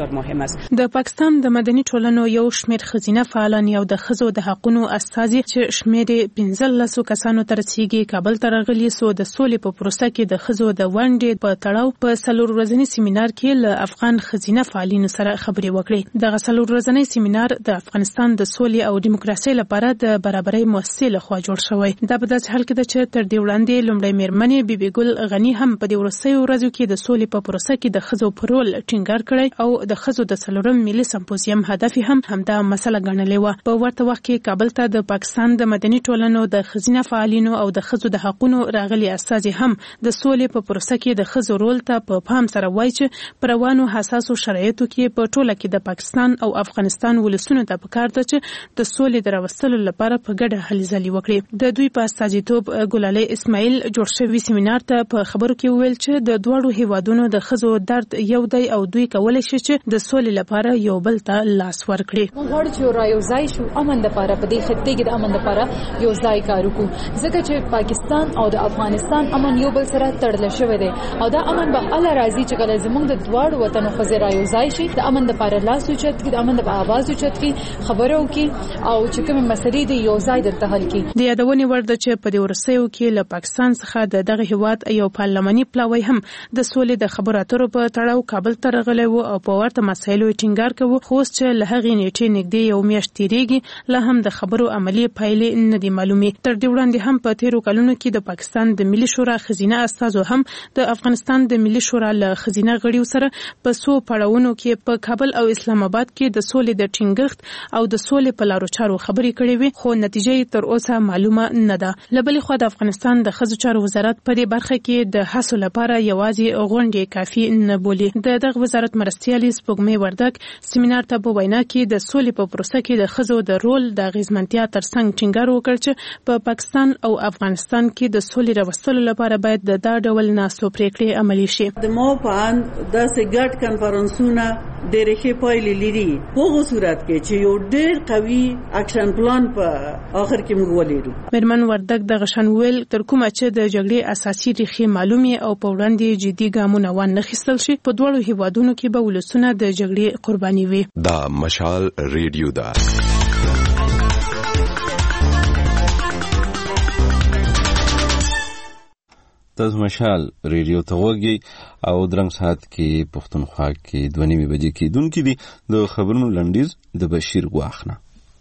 Speaker 23: د پاکستان د مدني ټولنو یو شمېر ښځینه فعالان او د ښځو د حقوقو استازي چې شمېر 15 کسانو ته رسیدي کابل ته راغلي. سو د سولې په پروسه کې د ښځو د ونډې په تړاو په څلور ورځې سیمینار کې له افغان ښځینه فعالینو سره خبرې وکړي. دغه څلور ورځنی سیمینار د افغانستان د سولې او دیموکراسۍ لپاره د برابرۍ مؤسسې لخوا جوړ شوی. دا په داسې حال کې ده چې تر دې وړاندې لومړی میرمنې بیبي ګل غنی هم په دې وروستیو ورځو کې د سولې په پروسه کې د ښځو په رول ټینګار کړی او د ښځو د څلورم ملي سمپوزیم هدف هم همدا مسله ګڼلې وه. په ورته وخت کې کابل ته د پاکستان د مدني ټولنو د ښځینه فعالینو او د ښځو د حقوقو راغلي استازي هم د سولې په پروسه کې د ښځو رول ته په پام سره وایي چې پر روانو حساسو شرایطو کې په ټوله کې د پاکستان او افغانستان ولسونو ته پکار ده چې د سولې د راوستلو لپاره په ګډه هلې ځلې وکړي. د دوی په استازیتوب ګلالۍ اسماعیل جوړ شوي سیمینار ته په خبرو کې وویل چې د دواړو هیوادونو د ښځو درد یو دی او دوی کولی شي چې د سولې لپاره یو بل ته لاس ورکړي.
Speaker 8: موږ غواړو چې رايوځای شو امن لپاره په دې خطې کې د امن لپاره یو ځای کار وکړو ځکه چې پاکستان او د افغانستان امن یو بل سره تړل شوی دی او دا امن به الله راضي چې کله زموږ د دواړو وطنو خزر رايوځای شي د امن لپاره لاس اوچت کړي، د امن لپاره आवाज اوچت کړي، خبرو کې او چې کوم مسلې دی یو ځای د تحل کړي.
Speaker 23: د یادونې وړ ده چې په دې ورسېو کې له پاکستان څخه دغه هیواد یو پارلماني پلاوی هم د سولې د خبرو اترو په تړاو کابل ته راغلی و او په ورته مسایلو ټینګار کوي. خو چې له هغې نیټې نږدې یو میاشت تیریږي لا هم د خبرو عملی پایلې نه دي معلومې. تر دې وړاندې هم په تیرو کلونو کې د پاکستان د ملي شورا خزینه استازو هم د افغانستان د ملي شورا له خزینه غړیو سره په څو پړاوونو کې په کابل او اسلام آباد کې د سولې د ټینګښت او د سولې په لارو چارو خبرې کړې وي، خو نتیجه تر اوسه معلومه نه ده. له بلې خوا د افغانستان د ښځو چارو وزارت په دې برخه کې د هڅو لپاره یوازې غونډې کافي نه بولي. دغه وزارت مرستیالې سپوږمۍ وردګ سیمینار ته په وینا کې د سولې په پروسه کې د ښځو د رول د اغیزمنتیا ترڅنګ ټینګار وکړ چې په پاکستان او افغانستان کې د سولې راوستلو لپاره باید د دا ډول ناستو پریکړې عملي شي.
Speaker 25: د مو په اند داسې ګډ کنفرانسونه ډېرې ښې پایلې لري په هغه صورت کې چې یو ډېر قوي اکشن پلان په آخر کې موږ ولرو.
Speaker 23: میرمن وردګ د غشن ویل تر کومه چې د جګړې اساسي ریښې معلومې او په وړاندې جدي ګامونه وانخیستل شي په دواړو هیوادونو کې به ولسونه د جګړې قرباني وي.
Speaker 22: دا مشال ریډیو دا
Speaker 1: تاسو مشال ریډیو ته وګورئ او درنګ ساعت کې پښتونخوا کې 2:30 بجې کېدونکې دي د خبرونو لنډیز د بشیر ګواخنه.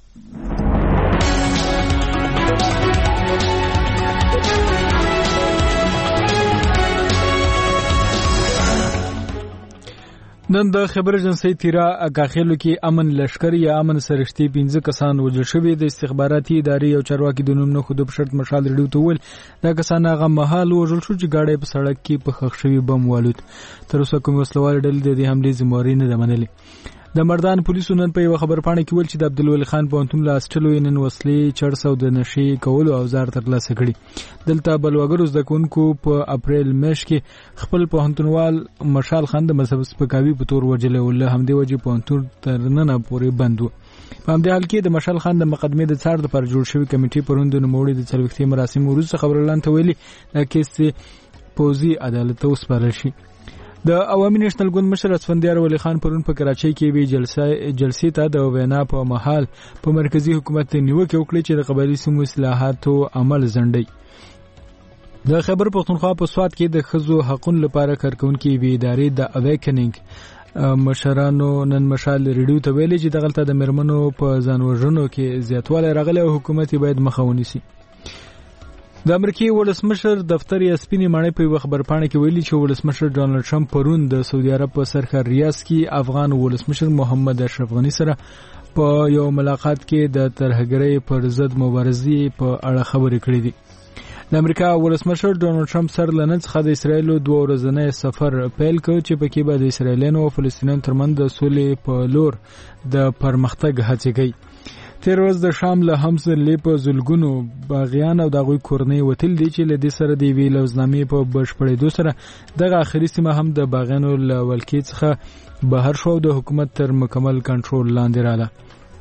Speaker 2: نن د خبر ایجنسی تیرا اګاخېلو کې امن لشکر یا امن سرشتي 15 کسان وژل شوي د استخباراتي ادارې او چارواکي د نوم نه خود په شرط مشال ریډیو ته ویل دا کسان هغه مهال وژل شو چې گاډي په سړک کې په خښ شوي بم والوت. تر اوسه کوم وسلوال ډلې د دې حملې ذمہواری نه ده منلې. د مردان پولیسو نن په یو خبر پاڼه کې ویل چې د عبدالولي خان پوهنتون له هاسټلو نن وسلې چړس او د نشې کولو اوزار ترلاسه کړي. دلته بلوګرو زده کوونکو په اپریل میاشت کې خپل پوهنتونوال مشال خان د مذهب سپکاوي په تور وجلې ول همدې وجې پوهنتون تر نن پورې بند و. په همدې حال کې د مشال خان د مقدمې د څار لپاره جوړ شوی کمیټې پروند نوموړي د 40 مراسم وروسته خبرلاند ته ویلي دا کیسه پوزي عدالت ته وسپارل شي. د عوامي نېشنل ګوند مشر اسفندیار ولی خان پرون په کراچۍ کې وی جلسې ته د وینا په محل په مرکزی حکومت نیوکه وکړه چې د قبایلی سیمو اصلاحاتو عمل زندۍ. د خیبر پختونخوا په سواد کې د ښځو حقوقو لپاره کارکونکو وی ادارې د اویکنینګ مشرانو نن مشال ریډیو ته ویلي چې دغلطه د مرمنو په ځانوژنو کې زیاتوالی راغلی او حکومت باید مخه ونیسي. د امریکای ولسمشر دفتر یې سپینې ماڼۍ په خبر پاڼه کې ویلي چې ولسمشر ډونالد ټرمپ پرون د سعودي عرب په سرخر ریاض کې افغان ولسمشر محمد اشرف غنی سره په یو ملاقات کې د ترهګرۍ پر ضد مبارزې په اړه خبرې کړې دي. د امریکا ولسمشر ډونالد ټرمپ سره لنن څخه د اسرایل 2 ورځنی سفر پیل کړ چې پکې به د اسرایلیانو او فلسطینیانو ترمنځ د سولې په لور د پرمختګ هڅې کوي. تیر ورځ د شام له حمص لیپه زلګونو باغیان او دغوی کورنۍ وتل دي چې له دې سره د وی لوزنامې په بشپړېدو سره دغه اخري سیمه هم د باغیانو له ولکې څخه بهر شو د حکومت تر مکمل کنټرول لاندې رااله.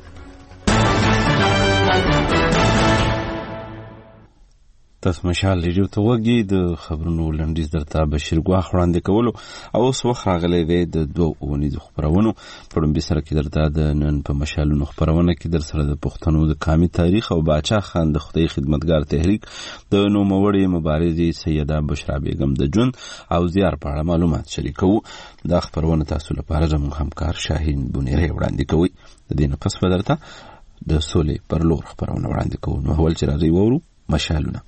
Speaker 1: تاسو مشال ریډیو ته وګورئ د خبرونو لنډیز درته بشیر ګواخ وړاندې کولو او اوس وخت راغلی دی د 2 اونیزو خبرونو په لومړي سره کې درته د نن په مشالونو خبرونه کې در سره د پښتنو د قامي تاریخ او باچا خان د خدای خدمتګار تحریک د نوموړي مبارزې سیده بشرا بیگم د جون او زیار په اړه معلومات شریکو. دا خبرونه تاسو لپاره زموږ همکار شاهین بونیری وړاندې کوي. د دې نه پس به درته د سولې پر لور خبرونه وړاندې کوو. نو اول چې راځي وورو مشالونه.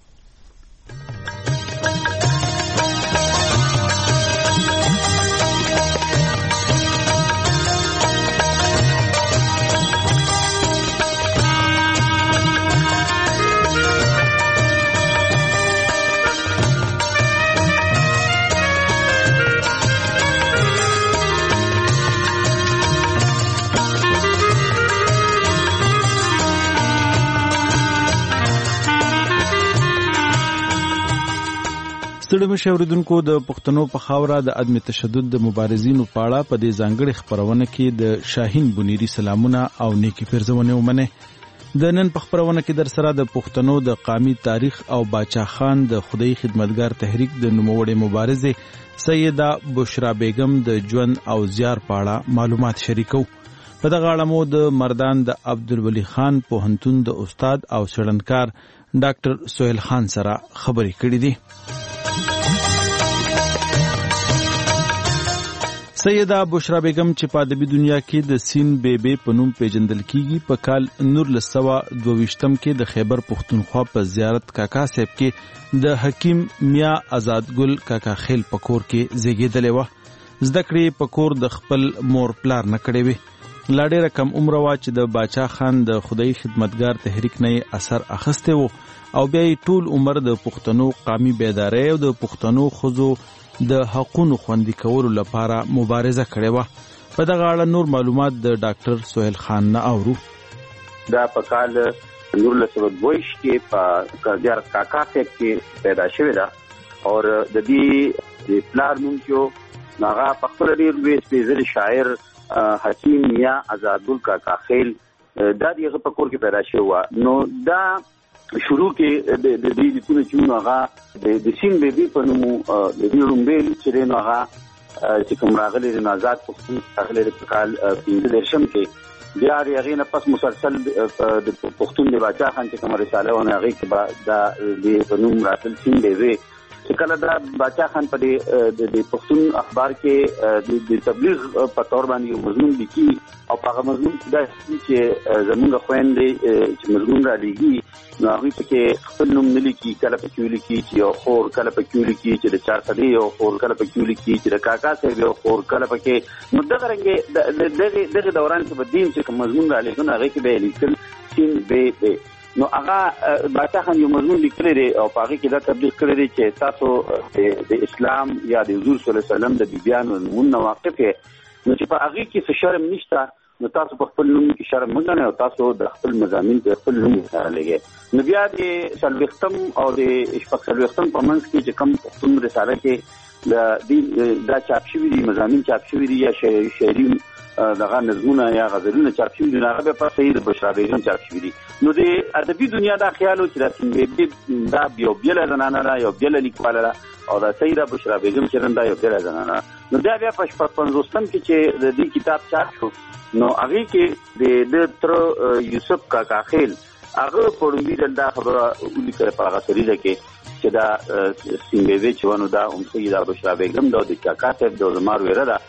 Speaker 10: ستړي مشه اوریدونکو د پښتنو په خاوره د عدم تشدد د مبارزینو په اړه په دې ځانګړي خبرونه کې د شاهین بونیری سلامونه او نیکی پیرزونه ومنه. د نن په خبرونه کې در سره د پښتنو د قامي تاریخ او باچا خان د خدای خدمتګار تحریک د نوموړي مبارزه سیده بشرا بیگم د جون او زیار په اړه معلومات شریکو. په دغه اړه مو د مردان د عبدالولي خان پوهنتون د استاد او څېړنکار ډاکټر سهیل خان سره خبرې کړې دي. سیده بشرا بیگم چې په ادبي دنیا کې د سین بیبي په نوم پیژندل کیږي په کال 1922 کې د خیبر پختونخوا په زیارت کاکا صاحب کې د حکیم میا آزاد ګل کاکا خیل پکور کې زیږیدلې و. زده کړې پکور د خپل مور پلار نه کړې وې. لا ډېره کم عمره وه چې د باچا خان د خدای خدمتګار تحریک نه اثر اخیستی و او بیا یې ټول عمر د پښتنو قامي بیدارۍ او د پښتنو ښځو د حقونو خوندي کولو لپاره مبارزه کړې وه. په دغه اړه نور معلومات د ډاکټر سهیل خان نه اورو.
Speaker 4: دا په کال 1922 کې په زیارت کاکا صاحب کې پیدا شوې ده او د دې پلار نوم چې هغه په خپل ډېر لوی سپېڅلی شاعر حکیم میا آزاد ګل کاکا خیل دا دغه په کور کې پیدا شوی و. نو دا شروع کې د دې لیکونو چې هغه د سین بیبي په نوم د دې رومبیل چې نو هغه چې کوم راغلي د آزاد پښتون راغلي په کال 15 کې بیا هغه نه پس مسلسل د پښتون د باچا خان چې کوم رساله ونه هغه کې دا د نوم راتل سین بیبي چې کله دا باچا خان په د پښتون اخبار کې د تبلیغ په تور باندې مضمون لیکي او هغه مضمون دا چې زمونږ خويندې چې مضمون را لېږي نو هغه پکې خپل نوم نه لیکي، کله پکې لیکي چې یو خور، کله پکې لیکي چې د 4 یو خور، کله پکې لیکي چې د کاکا صاحب یو خور، کله پکې نو دغه رنګ دغه دوران کې بدین چې کوم مضمون را لېږي نو هغه کې به لیکل سین به نو هغه باچا خان یو مضمون لیکلی دی او هغه کې دا تبلیغ کړی دی چې تاسو د اسلام یا د حضور صلی الله علیه وسلم د بیبیانو نومونه واقف یې نو چې په هغه کې څه شرم نشته نو تاسو په خپل نوم کې شرم مه ګڼئ او تاسو د خپل مضامین په خپل نوم سره لګئ. نو بیا د 40 او د 40 په منځ کې چې کوم پښتون رساله کې دا چاپ شوي دي، مضامین چاپ شوي دي یا شعري دغه نظمونه یا غزلونه چاپ شوي دي، هغه په سید بشرا بیگم چاپ شوي دي. نو د ادبي دنیا دا خیال و چې دا سیمبې دا یو بیل زنانه ده، یو بیل لیکواله ده او دا سید بشرا بیگم چې دا یو بیل زنانه. نو دا بیا په 55 کې چې د دې کتاب چاپ شو نو هغه کې د تر یوسف کاکا خیل هغه پړومبي دا خبره ولیکله په هغه سریزه کې چې دا سیمبې چې ونه دا سید بشرا بیگم دا د کاکا صاحب د زمار ویره ده.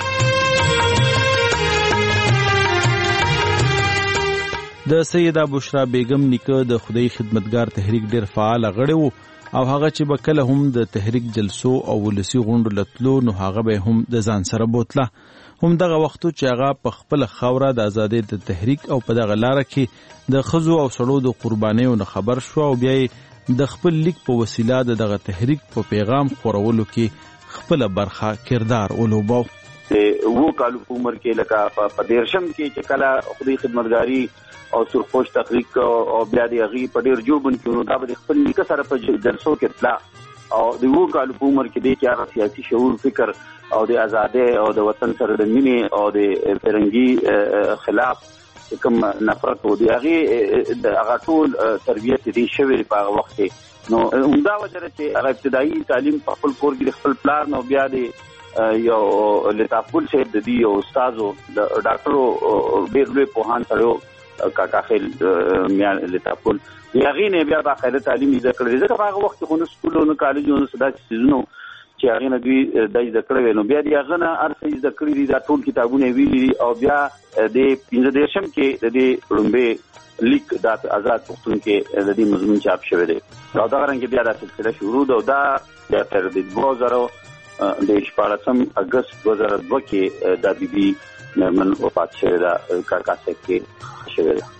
Speaker 10: د سیده بشرا بیگم نیکه د خدای خدمتګار تحریک ډیر فعال غړی وو او هغه چې بکله هم د تحریک جلسو او ولسی غونډو لتلو نو هغه به هم د ځان سره بوتله. هم دغه وختو چې هغه په خپل خوره د ازادۍ د تحریک او په دغه لار کې د خزو او سړو د قربانیو نه خبر شو او بیا د خپل لیک په وسیله دغه تحریک په پیغام خورولو کې خپل برخه کردار ولوبو.
Speaker 4: وو کالو عمر کې لکه په دیرشم کې چې کله خدای خدمتګاری او سرخوش تحریک او بیا د هغې په ډېر جوبن کې نو دا به د خپل نیکه سره په جلسو کې تله او د وو کالو په عمر کې دی چې هغه سیاسي شعور، فکر او د ازادۍ او د وطن سره د مینې او د فرنګي خلاف کوم نفرت و د هغې هغه ټول تربیت دی شوی په هغه وخت کې. نو همدا وجه ده چې هغه ابتدایي تعلیم په خپل کور کې د خپل پلار نو بیا د یو لطافګل صاحب د دې یو استادو د ډاکټرو ډېر لوی پوهان سره کاکا خیل میاں لطافګل هغې نه بیا باقاعده تعلیم زده کړی. ځکه په هغه وخت کې خو نه سکولونو کالجونو څه داسې څیزونه چې هغې نه دوی دا زده کړی وی نو بیا د هغه نه هر څه زده کړي دي، دا ټول کتابونه یې ویلي دي او بیا د 15 کې د دې لومبې لیک دا آزاد پښتون کې د دې مضمون چاپ شوی دی او دغه رنګ بیا دا سلسله شروع ده او دا بیا تر د 2000 د 14 اگست 2002 کې د بیبي نرمن وفات شوی ده کاکا صاحب کې شوی ده.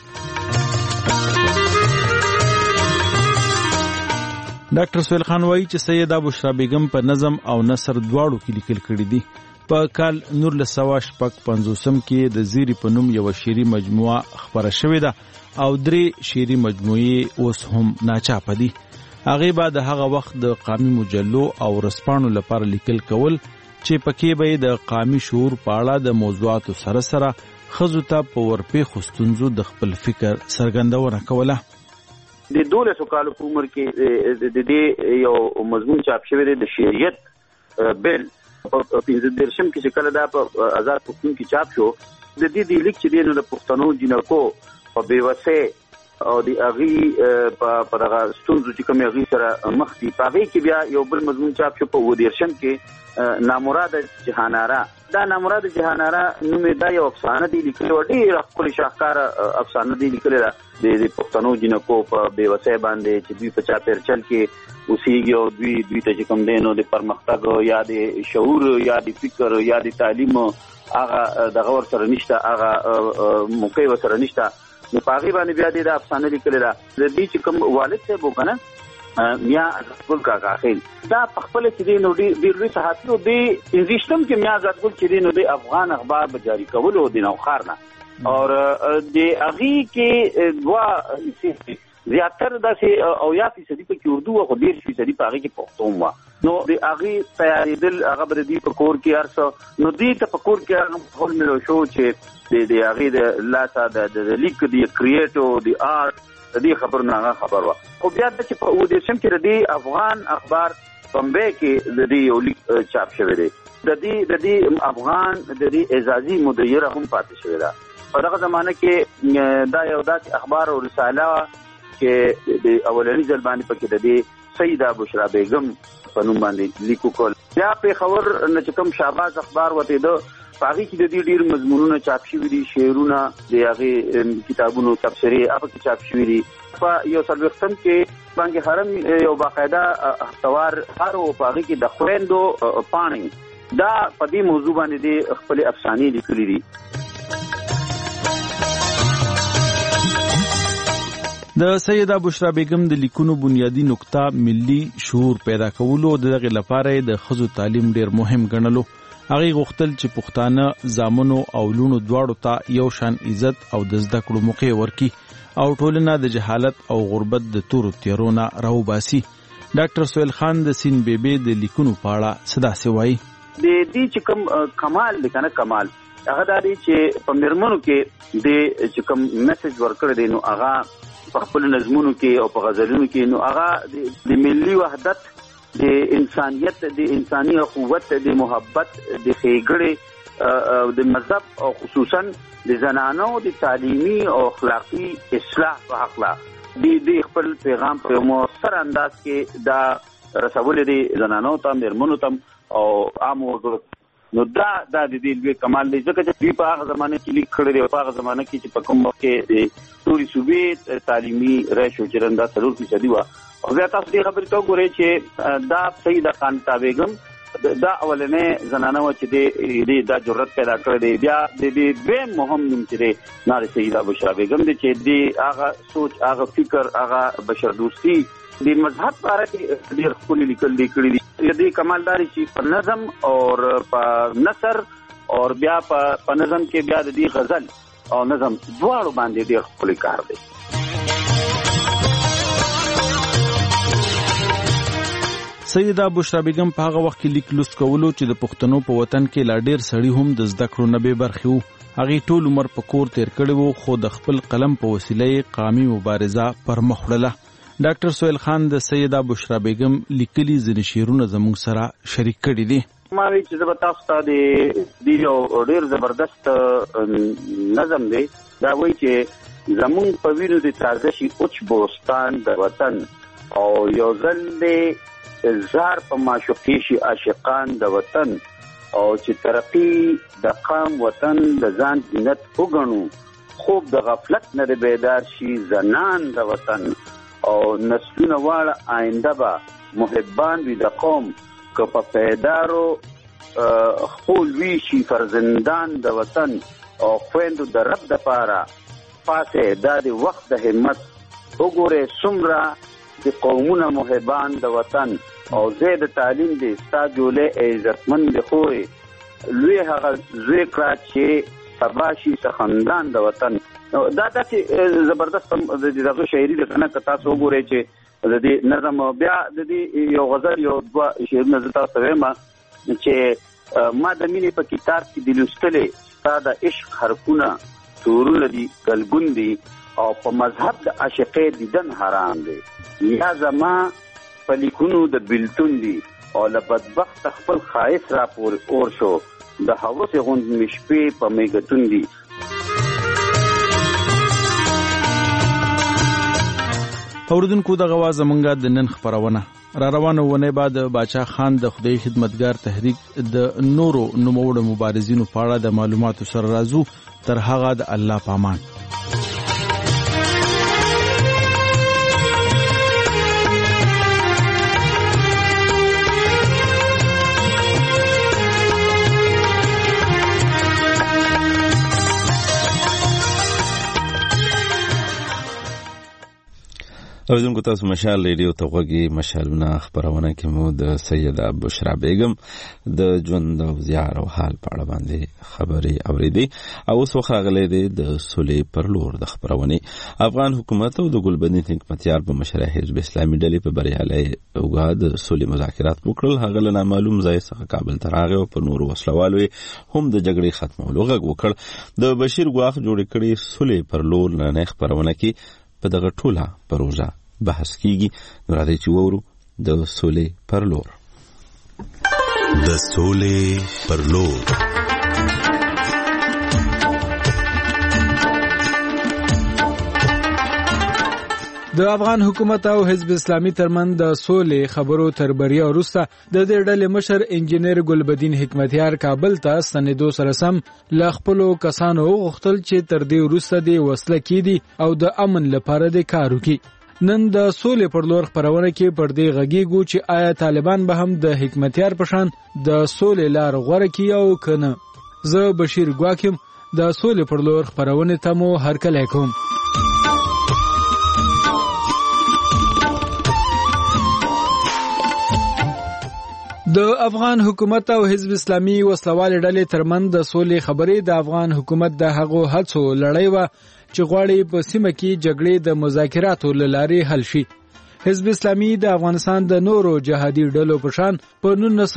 Speaker 10: ډاکټر سهیل خان وایي چې سیده بشرا بیگم په نظم او نثر دواړو کې لیکل کړي دي. په کال 1955 کې د زیری په نوم یو شعري مجموعه خبره شوې ده او 3 شعري مجموعې اوس هم ناچاپه دي. هغه بعد هغه وخت د قامي مجلو او رسپانو لپاره لیکل کول چې پکې به د قامي شعور په اړه د موضوعاتو سره سره خزو ته په ورپې خستونزو د خپل فکر څرګندونه کوله.
Speaker 4: د 12 کالو په عمر کې د دې یو مضمون چاپ شوی دی د شریعت بل په 15 کې چې کله دا په آزاد پښتون کې چاپ شو د دې لیک چې د پښتنو جنکو په بیوسه او د هغې په دغه ستونزو چې کوم هغې سره مخ دي په هغې کې بیا یو بل مضمون چاپ شو په 19 کې نامراده جهاناره. دا نامراده جهاناره نوم دا یو افسانه دی لیکلې وه، ډېره ښکلې شاهکاره افسانه دی لیکلې ده د پښتنو جنکو په بېوسۍ باندې چې دوی په چاپېرچل کې اوسېږي او دوی ته چې کوم دی نو د پرمختګ یا د شعور یا د فکر یا د تعلیم هغه دغه ورسره نشته، هغه موقع ورسره نشته. نو په هغې باندې بیا دې دا افسانه لیکلې ده. د دې چې کوم والد صاحب و که نه میاں ازادګل کاکا خیل دا په خپله چې دی نو ډېر لوی صحافي و. د 15 کې میاں ازادګل چې دی نو د افغان اخبار به جاري کولو د نوښار نه اور د هغې کې دوه زیاتر داسې 80% پکې اردو و خو 10% په هغې کې پښتو وه. نو د هغې تیارېدل هغه به د دوی په کور کې هر څه نو دوی ته په کور کې هغه ماحول ملو شو چې د هغې د لاسه د لیک د کریټو د آرټ د دې خبر نه هغه خبر وه. خو بیا دا چې په 19 کې د دې افغان اخبار بمبئی کې د دې یو لیک چاپ شوی دی. د دې افغان د دې اعزازي مدیره هم پاتې شوې ده. په دغه زمانه کې دا یو داسې اخبار او رساله چې د اولني ځل باندې پکې د دې سیده بشرا بیگم په نوم باندې لیکو کول. یا پیښور نه چې کوم شهباز اخبار وته دو پاغي کې د دې ډیر مضمونونه چاپ شوي دي، شعرونه د هغه کتابونو تفسیري هغه کې چاپ شوي دي. په یو څلوېښتم کې بانګ حرم یو باقاعده هفتوار هر او پاغي کې د خويندو پاڼې دا په دې موضوع باندې د خپل افسانې لیکلي دي.
Speaker 10: د سیده بشرا بیگم د لیکونو بنیادی نقطه ملي شعور پیدا کولو د دغه لپاره د ښځو تعلیم ډیر مهم ګڼلو. هغه غوښتل چې پښتانه زامنو او لونو دواړو ته یو شان عزت او د زده کړو موقع ورکړي او ټولنه د جهالت او غربت د تورو تیارونه راوباسي. ډاکټر سهیل خان د سین بیبي د لیکونو په اړه څه داسې وایي.
Speaker 4: د دې چې کوم کمال دی کنه کمال هغه دا دی چې په میرمنو کې د چې کوم میسج ورکړی دی نو هغه په خپل نظمونو کې او په غزلونو کې نو هغه د ملي وحدت، د انسانیت، د انساني قوت، د محبت، د ښېګړې، د مذهب او خصوصا د زنانو د تعلیمي او اخلاقي اصلاح په حق د خپل پیغام په مؤثر انداز کې دا رسول دي زنانو ته، میرمنو ته او عام وګړو. نو دا د دې لوی کمال دی ځکه چې دوی په هغه زمانه کې لیک کړی دی، په هغه زمانه کې چې په کوم وخت کې د ټولې صوبې تعلیمي ریشو چې رنده 3% وه. او بیا تاسو دې خبرې ته وګورئ چې دا سیده خانتا بیګم دا اولنې زنانه وه چې دا جرأت پیدا کړی دی. بیا د دې دویم مهم نوم چې دی نار سیده بشرا بیګم دی چې د هغه سوچ، هغه فکر، هغه بشر دوستي د مذهب په اړه کې ډېر ښکلي لیکل کړي دي. دې کمالداري چې په نظم او په نثر او بیا په نظم کې بیا د دې غزل او نظم دواړو باندې ډېر ښکلی کار دی.
Speaker 10: سیده بشرا بیگم په هغه وخت کې لیک لوست کولو چې د پښتنو په وطن کې لا ډېر سړي هم د زده کړو نه بې برخې وو. هغې ټول عمر په کور تیر کړی وو خو د خپل قلم په وسیله یې قامي مبارزه پر مخ وړله. ډاکټر سهیل خان د سیده بشرا بیگم لیکلي ځینې شعرونه زموږ سره شریک کړي دي.
Speaker 4: ما وی چې زه تاسو ته د یو ډېر زبردست نظم دی. دا وایي چې زموږ په وینو د تازه شي اوچ بوستان د وطن او یو ځل د زار په معشوقي شي عاشقان د وطن او چې ترقي د قام وطن د ځان زینت وګڼو خوب د غفلت نه بیدار شي زنان د وطن او نسلونه واړه آینده به محبان وي د قوم که په پیدارو خپل وی شي فرزندان د وطن او خویندو د رب د پاره پاسه دا د وخت د همت وګوره څومره د قومونه محبان د وطن او زید تعلیم د ستا جوړه عزتمن د خوري لوی هغه زوی کړه چې سباشي سخندان د وطن. دا چې زبردست دغه شاعري ده کنه که تاسو وګورئ چې د دې نظم بیا د دې یو غزل یو دوه شعرونه زه تاسو ته وایم چې ما د مینې په کتاب کې د لوستلې ستا د عشق حرفونه تورونه دي ګلګون دي او په مذهب د عاشقۍ دیدن حرام دی. یا زما په لیکونو د بلتون دي او له بدبخت خپل خایس را پورې اور شو د هوسې غوند مې شپې په میګتون دي.
Speaker 10: اوردونکو دغه وا زمونږه د نن خبرونه را روانه ونه بعد باچا خان د خدای خدمتګار تحریک د نورو نوموړو مبارزینو په اړه د معلوماتو سره راځو. تر هغه د الله پامان.
Speaker 1: اوریدونکو تاسو مشال ریډیو ته غوږی مشالونه خبرونه کې مو د سیده بشرا بیگم د ژوند او زیار او حال په اړه باندې خبرې اوریدي. او اوس وخت راغلی دی د سولې پر لور د خبرونه. افغان حکومت او د ګلبدین حکمتیار په مشرۍ حزب اسلامي ډلې په بریالي اوګه د سولې مذاکرات وکړل. هغه له نامعلوم ځای څخه کابل ته راغی او په نورو وسلوالو هم د جګړې ختمولو غږ وکړ. د بشیر ګواخ جوړ کړي سولې پر لور نه خبرونه کې په دغه ټوله پروژه بحث کیږي. نو راځي چې وورو د سولې پر لور.
Speaker 22: د سولې پر لور.
Speaker 2: د افغان حکومت او حزب اسلامي ترمن د سولې خبرو تر بریا وروسته د دې ډلې مشر انجینر ګلبدین حکمتیار کابل ته ستنېدو سره سم له خپلو کسانو وغوښتل چې تر دې وروسته د وسله کېدي او د امن لپاره د کار وکړي. نن د سولې پر لور خپرونه کې پر دې غږیږو چې آیا طالبان به هم د حکمتیار په شان د سولې لار غوره کړي او که نه. زه بشیر ګواکم د سولې پر لور خپرونه ته مو هرکلی کوم. د افغان حکومت او حزب اسلامي وسلوال ډلې ترمن د سولې خبرې د افغان حکومت د هغو هڅو لړۍ وه چې غواړي په سیمه کې جګړې د مذاکراتو له لارې حل شي. حزب اسلامي د افغانستان د نورو جهادي ډلو په شان په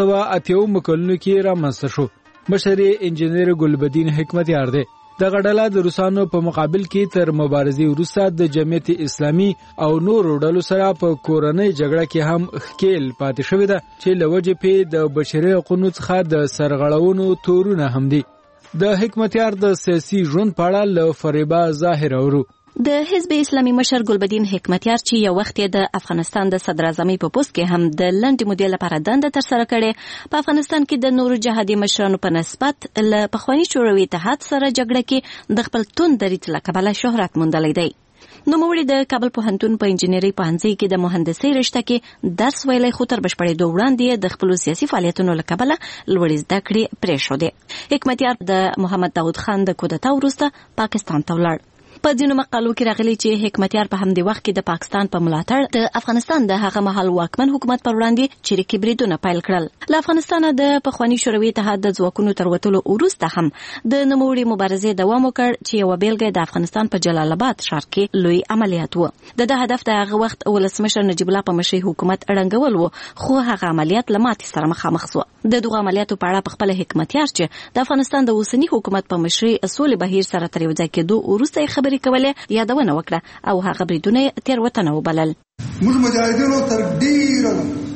Speaker 2: 1980 کلونو کې رامنځته شو. مشر انجینر ګلبدین حکمتیار دی. دغه ډله د روسانو په مقابل کې تر مبارزې وروسته د جمعیت اسلامي او نورو ډلو سره په کورنۍ جګړه کې هم ښکیل پاتې شوې ده چې له وجې پې د بشري حقونو څخه د سرغړونو تورونه هم دي. د حکمتیار د سیاسي ژوند په اړه له فریبا ظاهر اورو.
Speaker 3: د حزب اسلامي مشر ګلبدین حکمتیار چې یو وخت د افغانستان د صدر اعظمي په پوست کې هم د لنډې مودې لپاره دنده ترسره کړې، په افغانستان کې د نورو جهادي مشرانو په نسبت له پخواني شوروي اتحاد سره جګړه کې د خپل توند دریځ له کبله شهرت موندلی دی. نوموړي د کابل پوهنتون په انجینري پوهنځي کې د مهندسۍ رشته کې درس ویلی، خو تر بشپړېدو وړاندې د خپلو سیاسي فعالیتونو له کبله لوړې زده کړې پرېښودې. حکمتیار د محمد داود خان د کودتا وروسته پاکستان ته ولاړ. په ځینو مقالو کې راغلي چې حکمتیار په همدې وخت کې د پاکستان په ملاتړ د افغانستان د هغه مهال واکمن حکومت پر وړاندې چریکي بریدونه پیل کړل. له افغانستانه د پخواني شوروي اتحاد د ځواکونو تر وتلو وروسته هم د نوموړي مبارزې دوام وکړ چې یوه بیلګه د افغانستان په جلال آباد ښار کې لوی عملیات و. د ده هدف د هغه وخت ولسمشر نجیب الله په مشرۍ حکومت ړنګول و، خو هغه عملیات له ماتې سره مخامخ شو. د دغو عملیاتو په اړه په خپله حکمتیار چې د افغانستان د اوسني حکومت په مشرۍ سولې بهیر سره تر یو ځای کېدو وروسته یې خبرې کولې یادونه وکړه او هغه بریدونه تېروتنه وبلل.
Speaker 5: موږ مجاهدینو تر ډېرو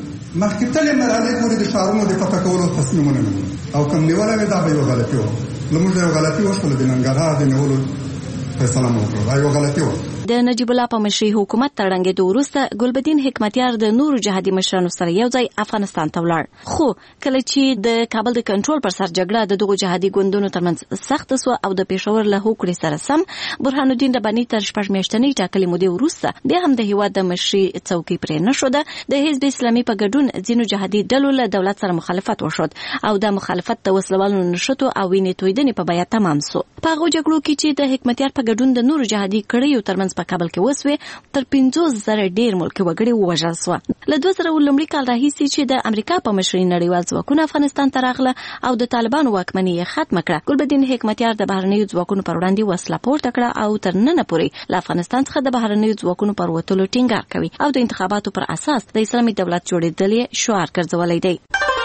Speaker 5: مخکې تللې مرحلې پورې د ښارونو د فتح کولو تصمیم ونیولو او کوم نیولی مې دا به یوه غلطي وه. لمونږ یوه غلطي وشوله، د ننګرهار د نیولو فیصله مو وکړه. دا یوه غلطي وه.
Speaker 3: د نجیب الله په مشرۍ حکومت تر ړنګېدو وروسته ګلبدین حکمتیار د نورو جهادي مشرانو سره یو ځای افغانستان ته ولاړ. خو کله چې د کابل د کنټرول پر سر جګړه د دغو جهادي ګوندونو ترمنځ سخته سوه او د پېښور له هوکړې سره سم برهان الدین رباني تر 6 میاشتنۍ ټاکلې مودې وروسته بیا هم د هېواد د مشرۍ څوکۍ پرې نه ښوده. د حزب اسلامي په ګډون ځینو جهادي ډلو له دولت سره مخالفت وښود او د مخالفت د وسلوالو نښتو او وینې تویدنې په بیه تمام سو. په هغو جګړو کې چې د حکمتیار په ګډون د نورو جهادي کړیو ترمنځ په کابل کې وسوې، تر 50,000 ډیر ملکي وګړي ووژل سوه. له 2000 لومړي کال راهیسې چې د امریکا په مشرۍ نړیوال ځواکونه افغانستان ته راغله او د طالبانو واکمني یې ختمه کړه، ګلبدین حکمتیار د بهرنیو ځواکونو پر وړاندې وسله پورته کړه او تر ننه پورې له افغانستان څخه د بهرنیو ځواکونو پر وتلو ټینګار کوي او د انتخاباتو پر اساس د اسلامي دولت جوړېدل یې شعار ګرځولی دی.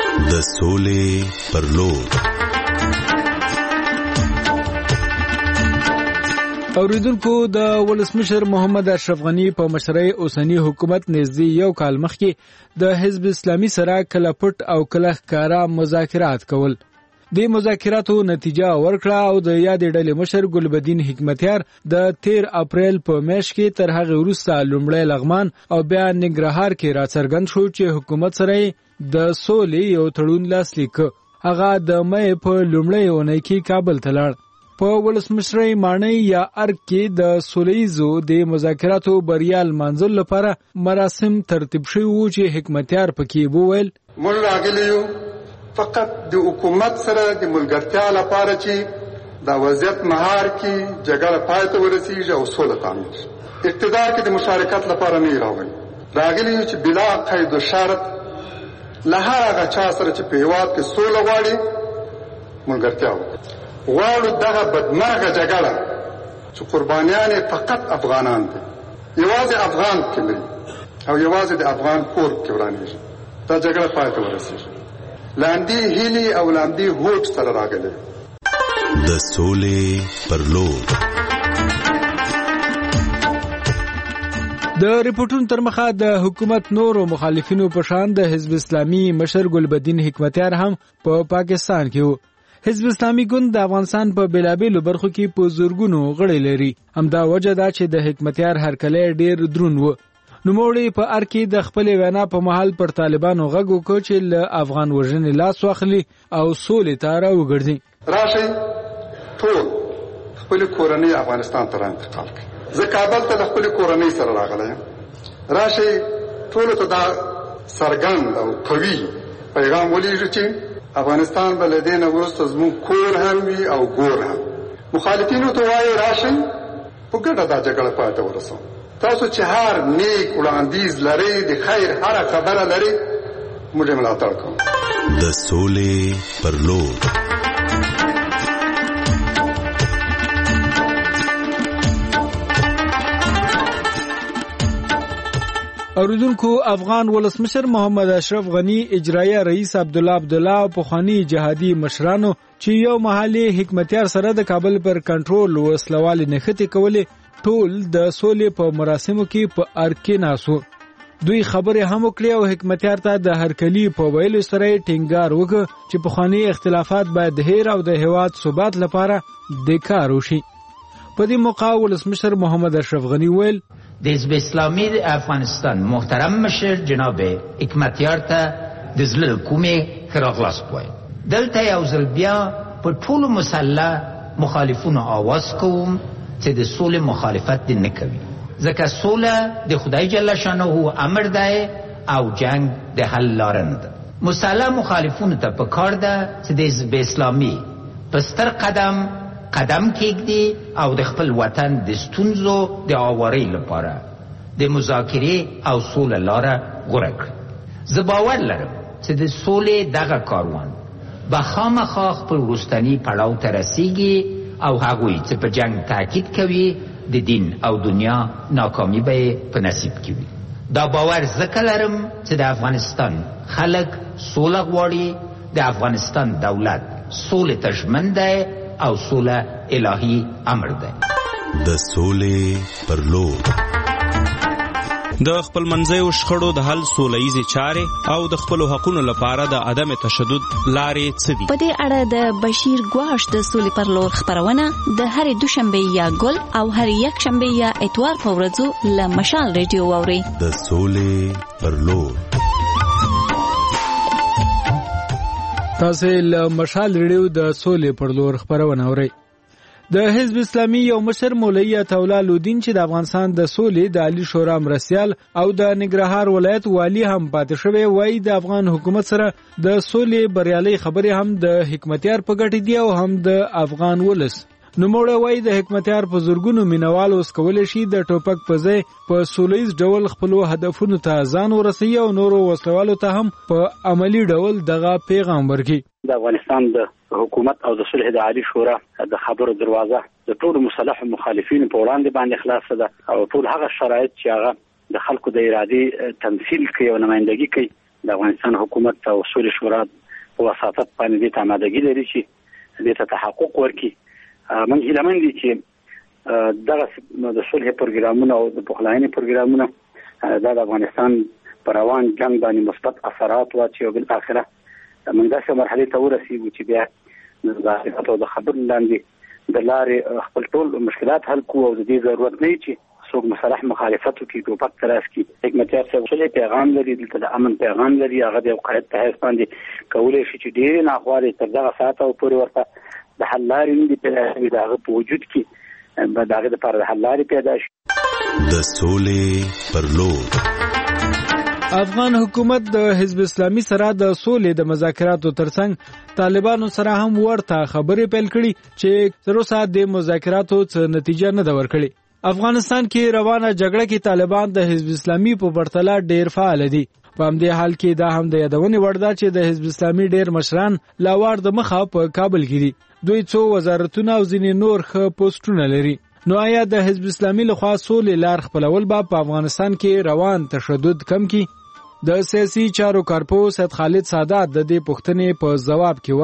Speaker 22: د سولې پر لور.
Speaker 2: اوریدونکو، د ولسمشر محمد اشرف غنی په مشرۍ اوسنی حکومت نږدې یو کال مخکې د حزب اسلامي سره کله پټ او کله ښکاره مذاکرات کول. د مذاکراتو نتیجه ورکړه او د یادې ډلې مشر ګلبدین حکمتیار د 13 اپریل په میاشت کې تر هغې وروسته لومړی لغمان او بیا ننګرهار کې راڅرګند شو چې حکومت سره د سولې یو تړون لاسلیک. هغه د مې په لومړۍ اونۍ کې کابل ته لاړ. په ولسمشرۍ ماڼۍ یا ارګ کې د سولهییزو د مذاکراتو بریا لمانځلو لپاره مراسم ترتیب شوي وو چې حکمتیار پکې وویل:
Speaker 5: موږ راغلي یو فقط د حکومت سره د ملګرتیا لپاره چې دا وضعیت مهار کې جګړه پای ته ورسیږي او سوله تامین شي. اقتدار کې د مشارکت لپاره نه راغلي. راغلي یو چې بلا قید و شرط له هغه چا سره چې په هېواد کې سوله غواړي ملګرتیا وکړي. غواړو دغه بدمرغه جګړه چې قربانیان فقط افغانان دي، یوازې افغان کې مري او یوازې د افغان کور کې ورانېږي، دا جګړه پای ته ورسېږي. لاندې هیلې او لاندې هوډ سره راغلي.
Speaker 22: د سولې پر لور.
Speaker 2: د ریپورتونو تر مخه د حکومت نورو مخالفینو په شان د حزب اسلامي مشر ګلبدین حکمتیار هم په پاکستان کې و. حزب اسلامي ګوند د افغانستان په بیلابېلو برخو کې په زورګونو غړي لري. همدا وجه ده چې د حکمتیار هرکلی ډیر دروند و. نوموړي په ار کې د خپل وینا په محل پر طالبانو غږ وکړ چې له افغان وژنې لاس واخلي او سولې ته راوګرځي.
Speaker 5: راشئ ټول خپل کورنۍ افغانستان ته انتقال کړئ. زه کابل ته د خپل کورنۍ سره راغلی یم. راشئ ټول ته دا څرګند او قوي پیغام ولېږو چې افغانستان به له دې نه وروسته زموږ کور هم وي او ګور هم. مخالفینو ته وایي راشئ په ګډه دا جګړه پای ته ورسوو. تاسو چې هر نیک وړاندیز لرئ د خیر هر خبره لرئ موږ یې ملاتړ کوو.
Speaker 22: د سولې پر لور.
Speaker 2: اوریدونکو افغان ولسمشر محمد اشرف غنی، اجرایه رئیس عبدالله عبدالله او پخوانی جهادي مشرانو چې یو محلي حکمتیار سره د کابل پر کنټرول وسلوالې نښتې کولې ټول د سولې په مراسمو کې په ارکې ناسو. دوی خبرې هم وکړې او حکمتیار ته د هرکلی په ویلو سره ټینګار وکړ چې پخوانی اختلافات باید هیر او د هیواد ثبات لپاره د کار وشي. په دې موقع ولسمشر محمد اشرف غنی ویل
Speaker 6: د حزب اسلامي افغانستان محترم مشر جناب حکمتیار ته د زړه کومې ښه راغلاست وایم. دلته یو ځل بیا په ټولو مسلح مخالفونو آواز کوم چې د سولې مخالفت دې نه کوي، ځکه سوله د خدای جل شانه امر دی او جنگ د حل لاره نه ده. مسلح مخالفونو ته پکار ده چې د حزب اسلامي په ستر قدم کېږدي او د خپل وطن د ستونزو د اوارۍ لپاره د مذاکرې او سوله لاره غوره کړي. زه باور لرم چې د سولې دغه کاروان به خامخا خپل وروستني پړاو ته رسیږي او هغوی چې په جنگ تاکید کوي د دین او دنیا ناکامي به په نصیب کې وي. دا باور ځکه لرم چې د افغانستان خلک سوله غواړي، د افغانستان دولت سولې ته ژمن دی او سوله الهی امر ده.
Speaker 22: د سولې پر لور.
Speaker 9: د خپل منځیو شخړو د حل سولهییزې چارې او د خپلو حقونو لپاره د عدم تشدد لارې څه دي؟
Speaker 3: په دې اړه د بشیر ګواش د سولې پر لور خبرونه د هرې دوشنبه یا ګل او هر یک شنبه یا اتوار په ورځو له مشال ریډیو واورئ.
Speaker 22: د سولې پر لور.
Speaker 2: تاسو له مشال ریډیو د سولې پر لور خبرونه اورئ. د حزب اسلامي یو مشر مولوی عطاالله لودین چې د افغانستان د سولې د عالی شورا مرستیال او د ننګرهار ولایت والی هم پاتې شوی وایي د افغان حکومت سره د سولې بریالي خبرې هم د حکمتیار په ګټه دي او هم د افغان ولس. نوموړی وایي د حکمتیار په زورګونو مینوال اوس کولی شي د ټوپک په ځای په سولهییز ډول خپلو هدفونو ته ځان ورسوي او نورو وسلوالو ته هم په عملی ډول دغه پیغام ورکړي.
Speaker 11: د افغانستان د حکومت او د صلح د عالی شورا د خبرو دروازه د ټولو مصالح مخالفینو په وړاندې باندې خلاصه ده او ټول هغه شرایط چې هغه د خلکو د ارادې تمثيل کوي او نمائندګي کوي د افغانستان حکومت او صلح شورا په وساطت باندې د آمادګي لري چې دې ته تحقق ورکړي. من هیلمن دي چې دغه د صلح پروګرامونه او د پخلاینې پروګرامونه د افغانستان پر روان جنگ باندې مثبت اثرات واچي او بل اخره من داسې مرحله ته ورسیږو چې بیا د ظاهرات او د خبر لاندې د لارې خپل ټول مشکلات حل کوو او د دې ضرورت نه چې څوک مصالح مخالفت وکړي ټوپک تراس کړي. حکمتیار صاحب څه پیغام لري؟ دلته د امن پیغام لري. هغه د قائد په حیث باندې کولی شي چې ډېر ناخوالې تر دغه ساعت او پورې ورته د حل لارې نه دي پیدا شوي، د هغه په وجود کې د هغې دپاره د حل لارې پیدا شي.
Speaker 22: د سولې پر لور.
Speaker 2: افغان حکومت د حزب اسلامي سره د سولې د مذاکراتو ترڅنګ طالبانو سره هم ورته خبرې پیل کړي چې تر اوسه د مذاکراتو څه نتیجه نه ده ورکړې. افغانستان کې روانه جګړه کې طالبان د حزب اسلامي په پرتله ډېر فعال دي. په همدې حال کې دا هم د یادونې وړ ده چې د حزب اسلامي ډېر مشران لا وار د مخه په کابل کې دي. دوی څو وزارتونه او ځینې نور ښه پوسټونه لري. نو آیا د حزب اسلامي لخوا سولې لار خپلول به په افغانستان کې روان تشدد کم کړي؟ د سیاسي چارو کارپو سید خالد سادات د دې پوښتنې په ځواب کې وایي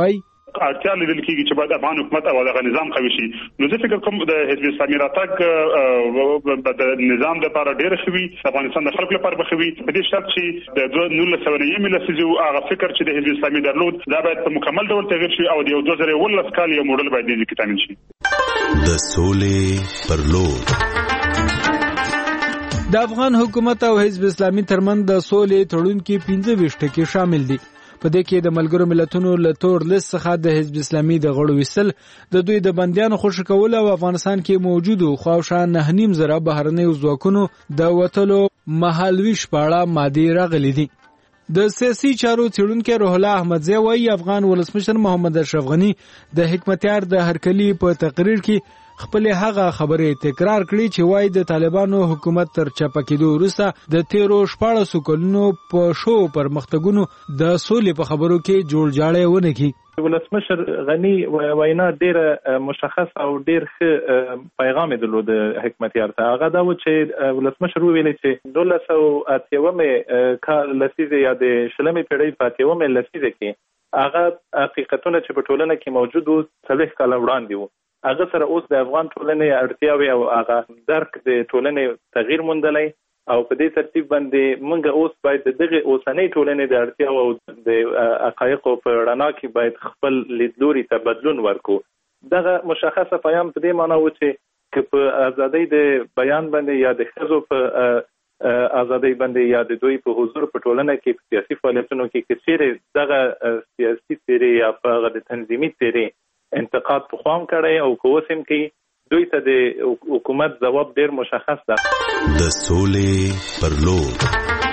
Speaker 12: اړتیا لیدل کیږي چې باید افغان حکومت او دغه نظام قوي شي. نو زه فکر کوم د حزب اسلامي راتګ د نظام لپاره ډېر خوي، افغانستان د خلکو لپاره بخوي، په دې شرط چې د 1990 لسیزو هغه فکر چې د حزب اسلامي درلود دا باید په مکمل ډول تغیر شي او د 2019 کال یو موډل باید د کتابین شي.
Speaker 22: د سولې پر لور
Speaker 2: د افغان حکومت او حزب اسلامي ترمن د سولې تړون کې 15 ټکي شامل دي. په دې کې د ملګرو ملتونو له تور لیست څخه د حزب اسلامي د غړو وصل، د دوی د بندیانو خوشی کول او افغانستان کې موجودو خواوشان 9.5 زره بهرنۍ ځواکونو د وټلو مهالويش پاړه مادي راغلي دي. د سیاسي چارو څېړونکي روح الله احمدزی وايي افغان ولسمشر محمد اشرف غنی د حکمتیار د هرکلی په تقریر کې خپل هغه خبرې تکرار کړې چې وايي د طالبانو حکومت تر چپه کېدو وروسته د 13 کلونو په شو پرمختګونو د سولې په خبرو کې جوړ جاړی ونه کړي.
Speaker 13: ولسمشر غنی وینا ډېر مشخص او ډېر ښه پیغام درلود حکمتیار ته. هغه دا و چې ولسمشر وویل چې 1280 کال لسیزه یا د شلمې پیړۍ په 80 لسیزه کې هغه حقیقتونه چې په ټولنه کې موجود وو 30 کال وړاندې وو. هغه سره اوس د افغان ټولنې اړتیاوې او هغه درک د ټولنې تغییر موندلی او په دې ترتیب باندې موږ اوس باید دغه اوسنۍ ټولنې د اړتیاو او د حقایقو په رڼا کې باید خپل لیدلوري ته بدلون ورکو. دغه مشخصه پیغام په دې معنی و چې په ازادۍ د بیان باندې یا د ښځو په ازادۍ باندې یا د دوی په حضور په ټولنه کې په سیاسي فعالیتونو کې چیرې دغه سیاسي څیرې یا په هغه د تنظیمي څیرې انتقاد په خوام کړی او کوسم کې دوی ته د حکومت جواب ډیر مشخص ده.
Speaker 22: د سولې پر لور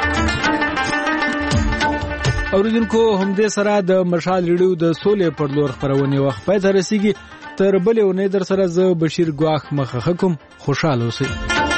Speaker 2: اوریدونکو همدې سره د مشال ریډیو د سولې پر لور خبرونه وخت پای ته رسیږي. تر بلې ونې در سره زه بشیر ګواخ مخه کوم. خوشاله اوسئ.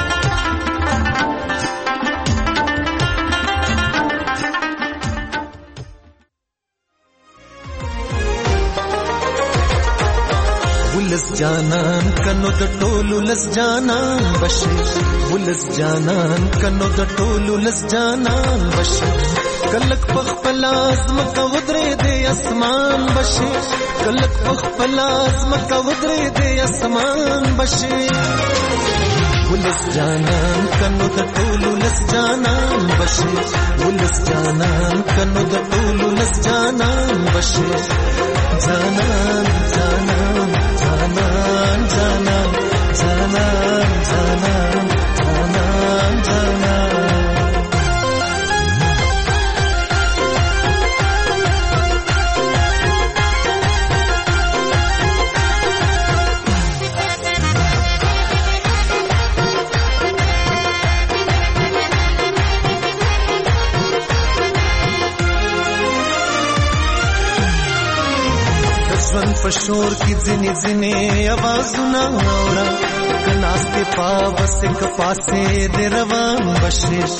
Speaker 14: ولس جانان کنو د ټولو لس جانان بشیر، ولس جانان کنو د ټولو لس جانان بشیر. کلک پخپل ازمکه ودرې د اسمان بشیر، کلک پخپل ازمکه ودرې د اسمان بشیر. ولس جانان کنو د ټولو لس جانان بشیر، ولس جانان کنو د ټولو لس جانان بشیر. جانان جانان جانان جانان جانان جانان جانان جانان. ژوند په شور کې ځینې ځینې آوازونه اورم، که ناستې پاوسې که پاسې د روان بشیر.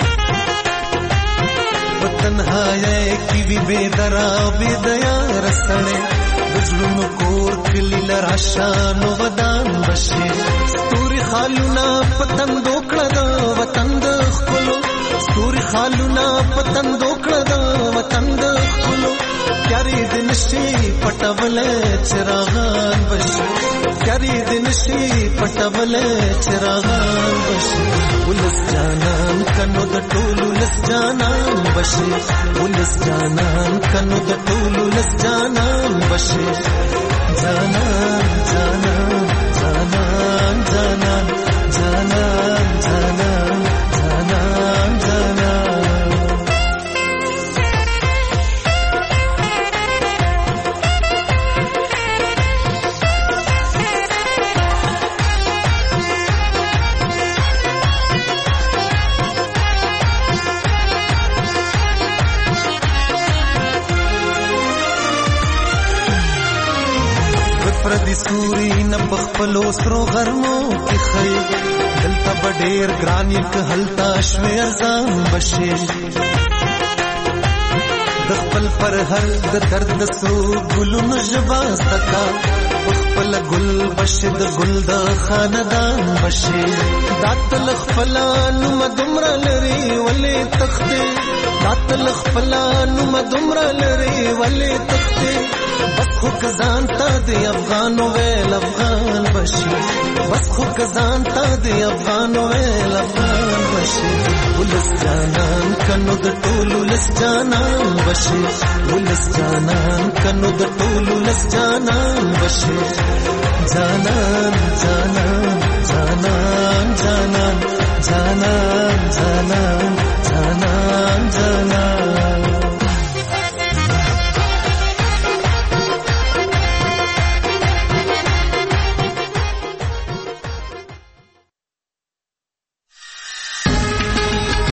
Speaker 14: په تنهایۍ کې وي بې درا بې دیاره سړی، د زړونو کور کلي له راشه نو ودان بشیر. ستوري خالونه په تندو کړه د وطن د ښکلو، ستوري خالونه په تندو کړه د وطن د ښکلو. پیاری د نشي پټولې چراغان بشیر، پیاری د نشي پټولې چراغان بشیر. ولس جانان کنو د ټولو لس جانان بشیر، ولس جانان کنو د ټولو لس جانان بشیر. جانان جانان جانان جانان جانان جانان جانان جانان. پردي سوري نه بخپلو سرو غرمو کې خي، دلته بډیر ګران یک هلتا شوي ارزان بشیر. د خپل پر هر د درد سو ګلونو ژبا سکا، خپل ګل بشیر د ګل د خاندان بشیر. داتل خپل نو مدمر لري ولې تخته، داتل خپل نو مدمر لري ولې تخته. بس خو کزان ته د افغان ویل افغان بشي بس خو کزان ته د افغان ویل افغان بشي ولس جانان کنو د ټولو لس جانان بشي ولس جانان کنو د ټولو لس جانان بشي جانان جانان جانان جانان جانان جانان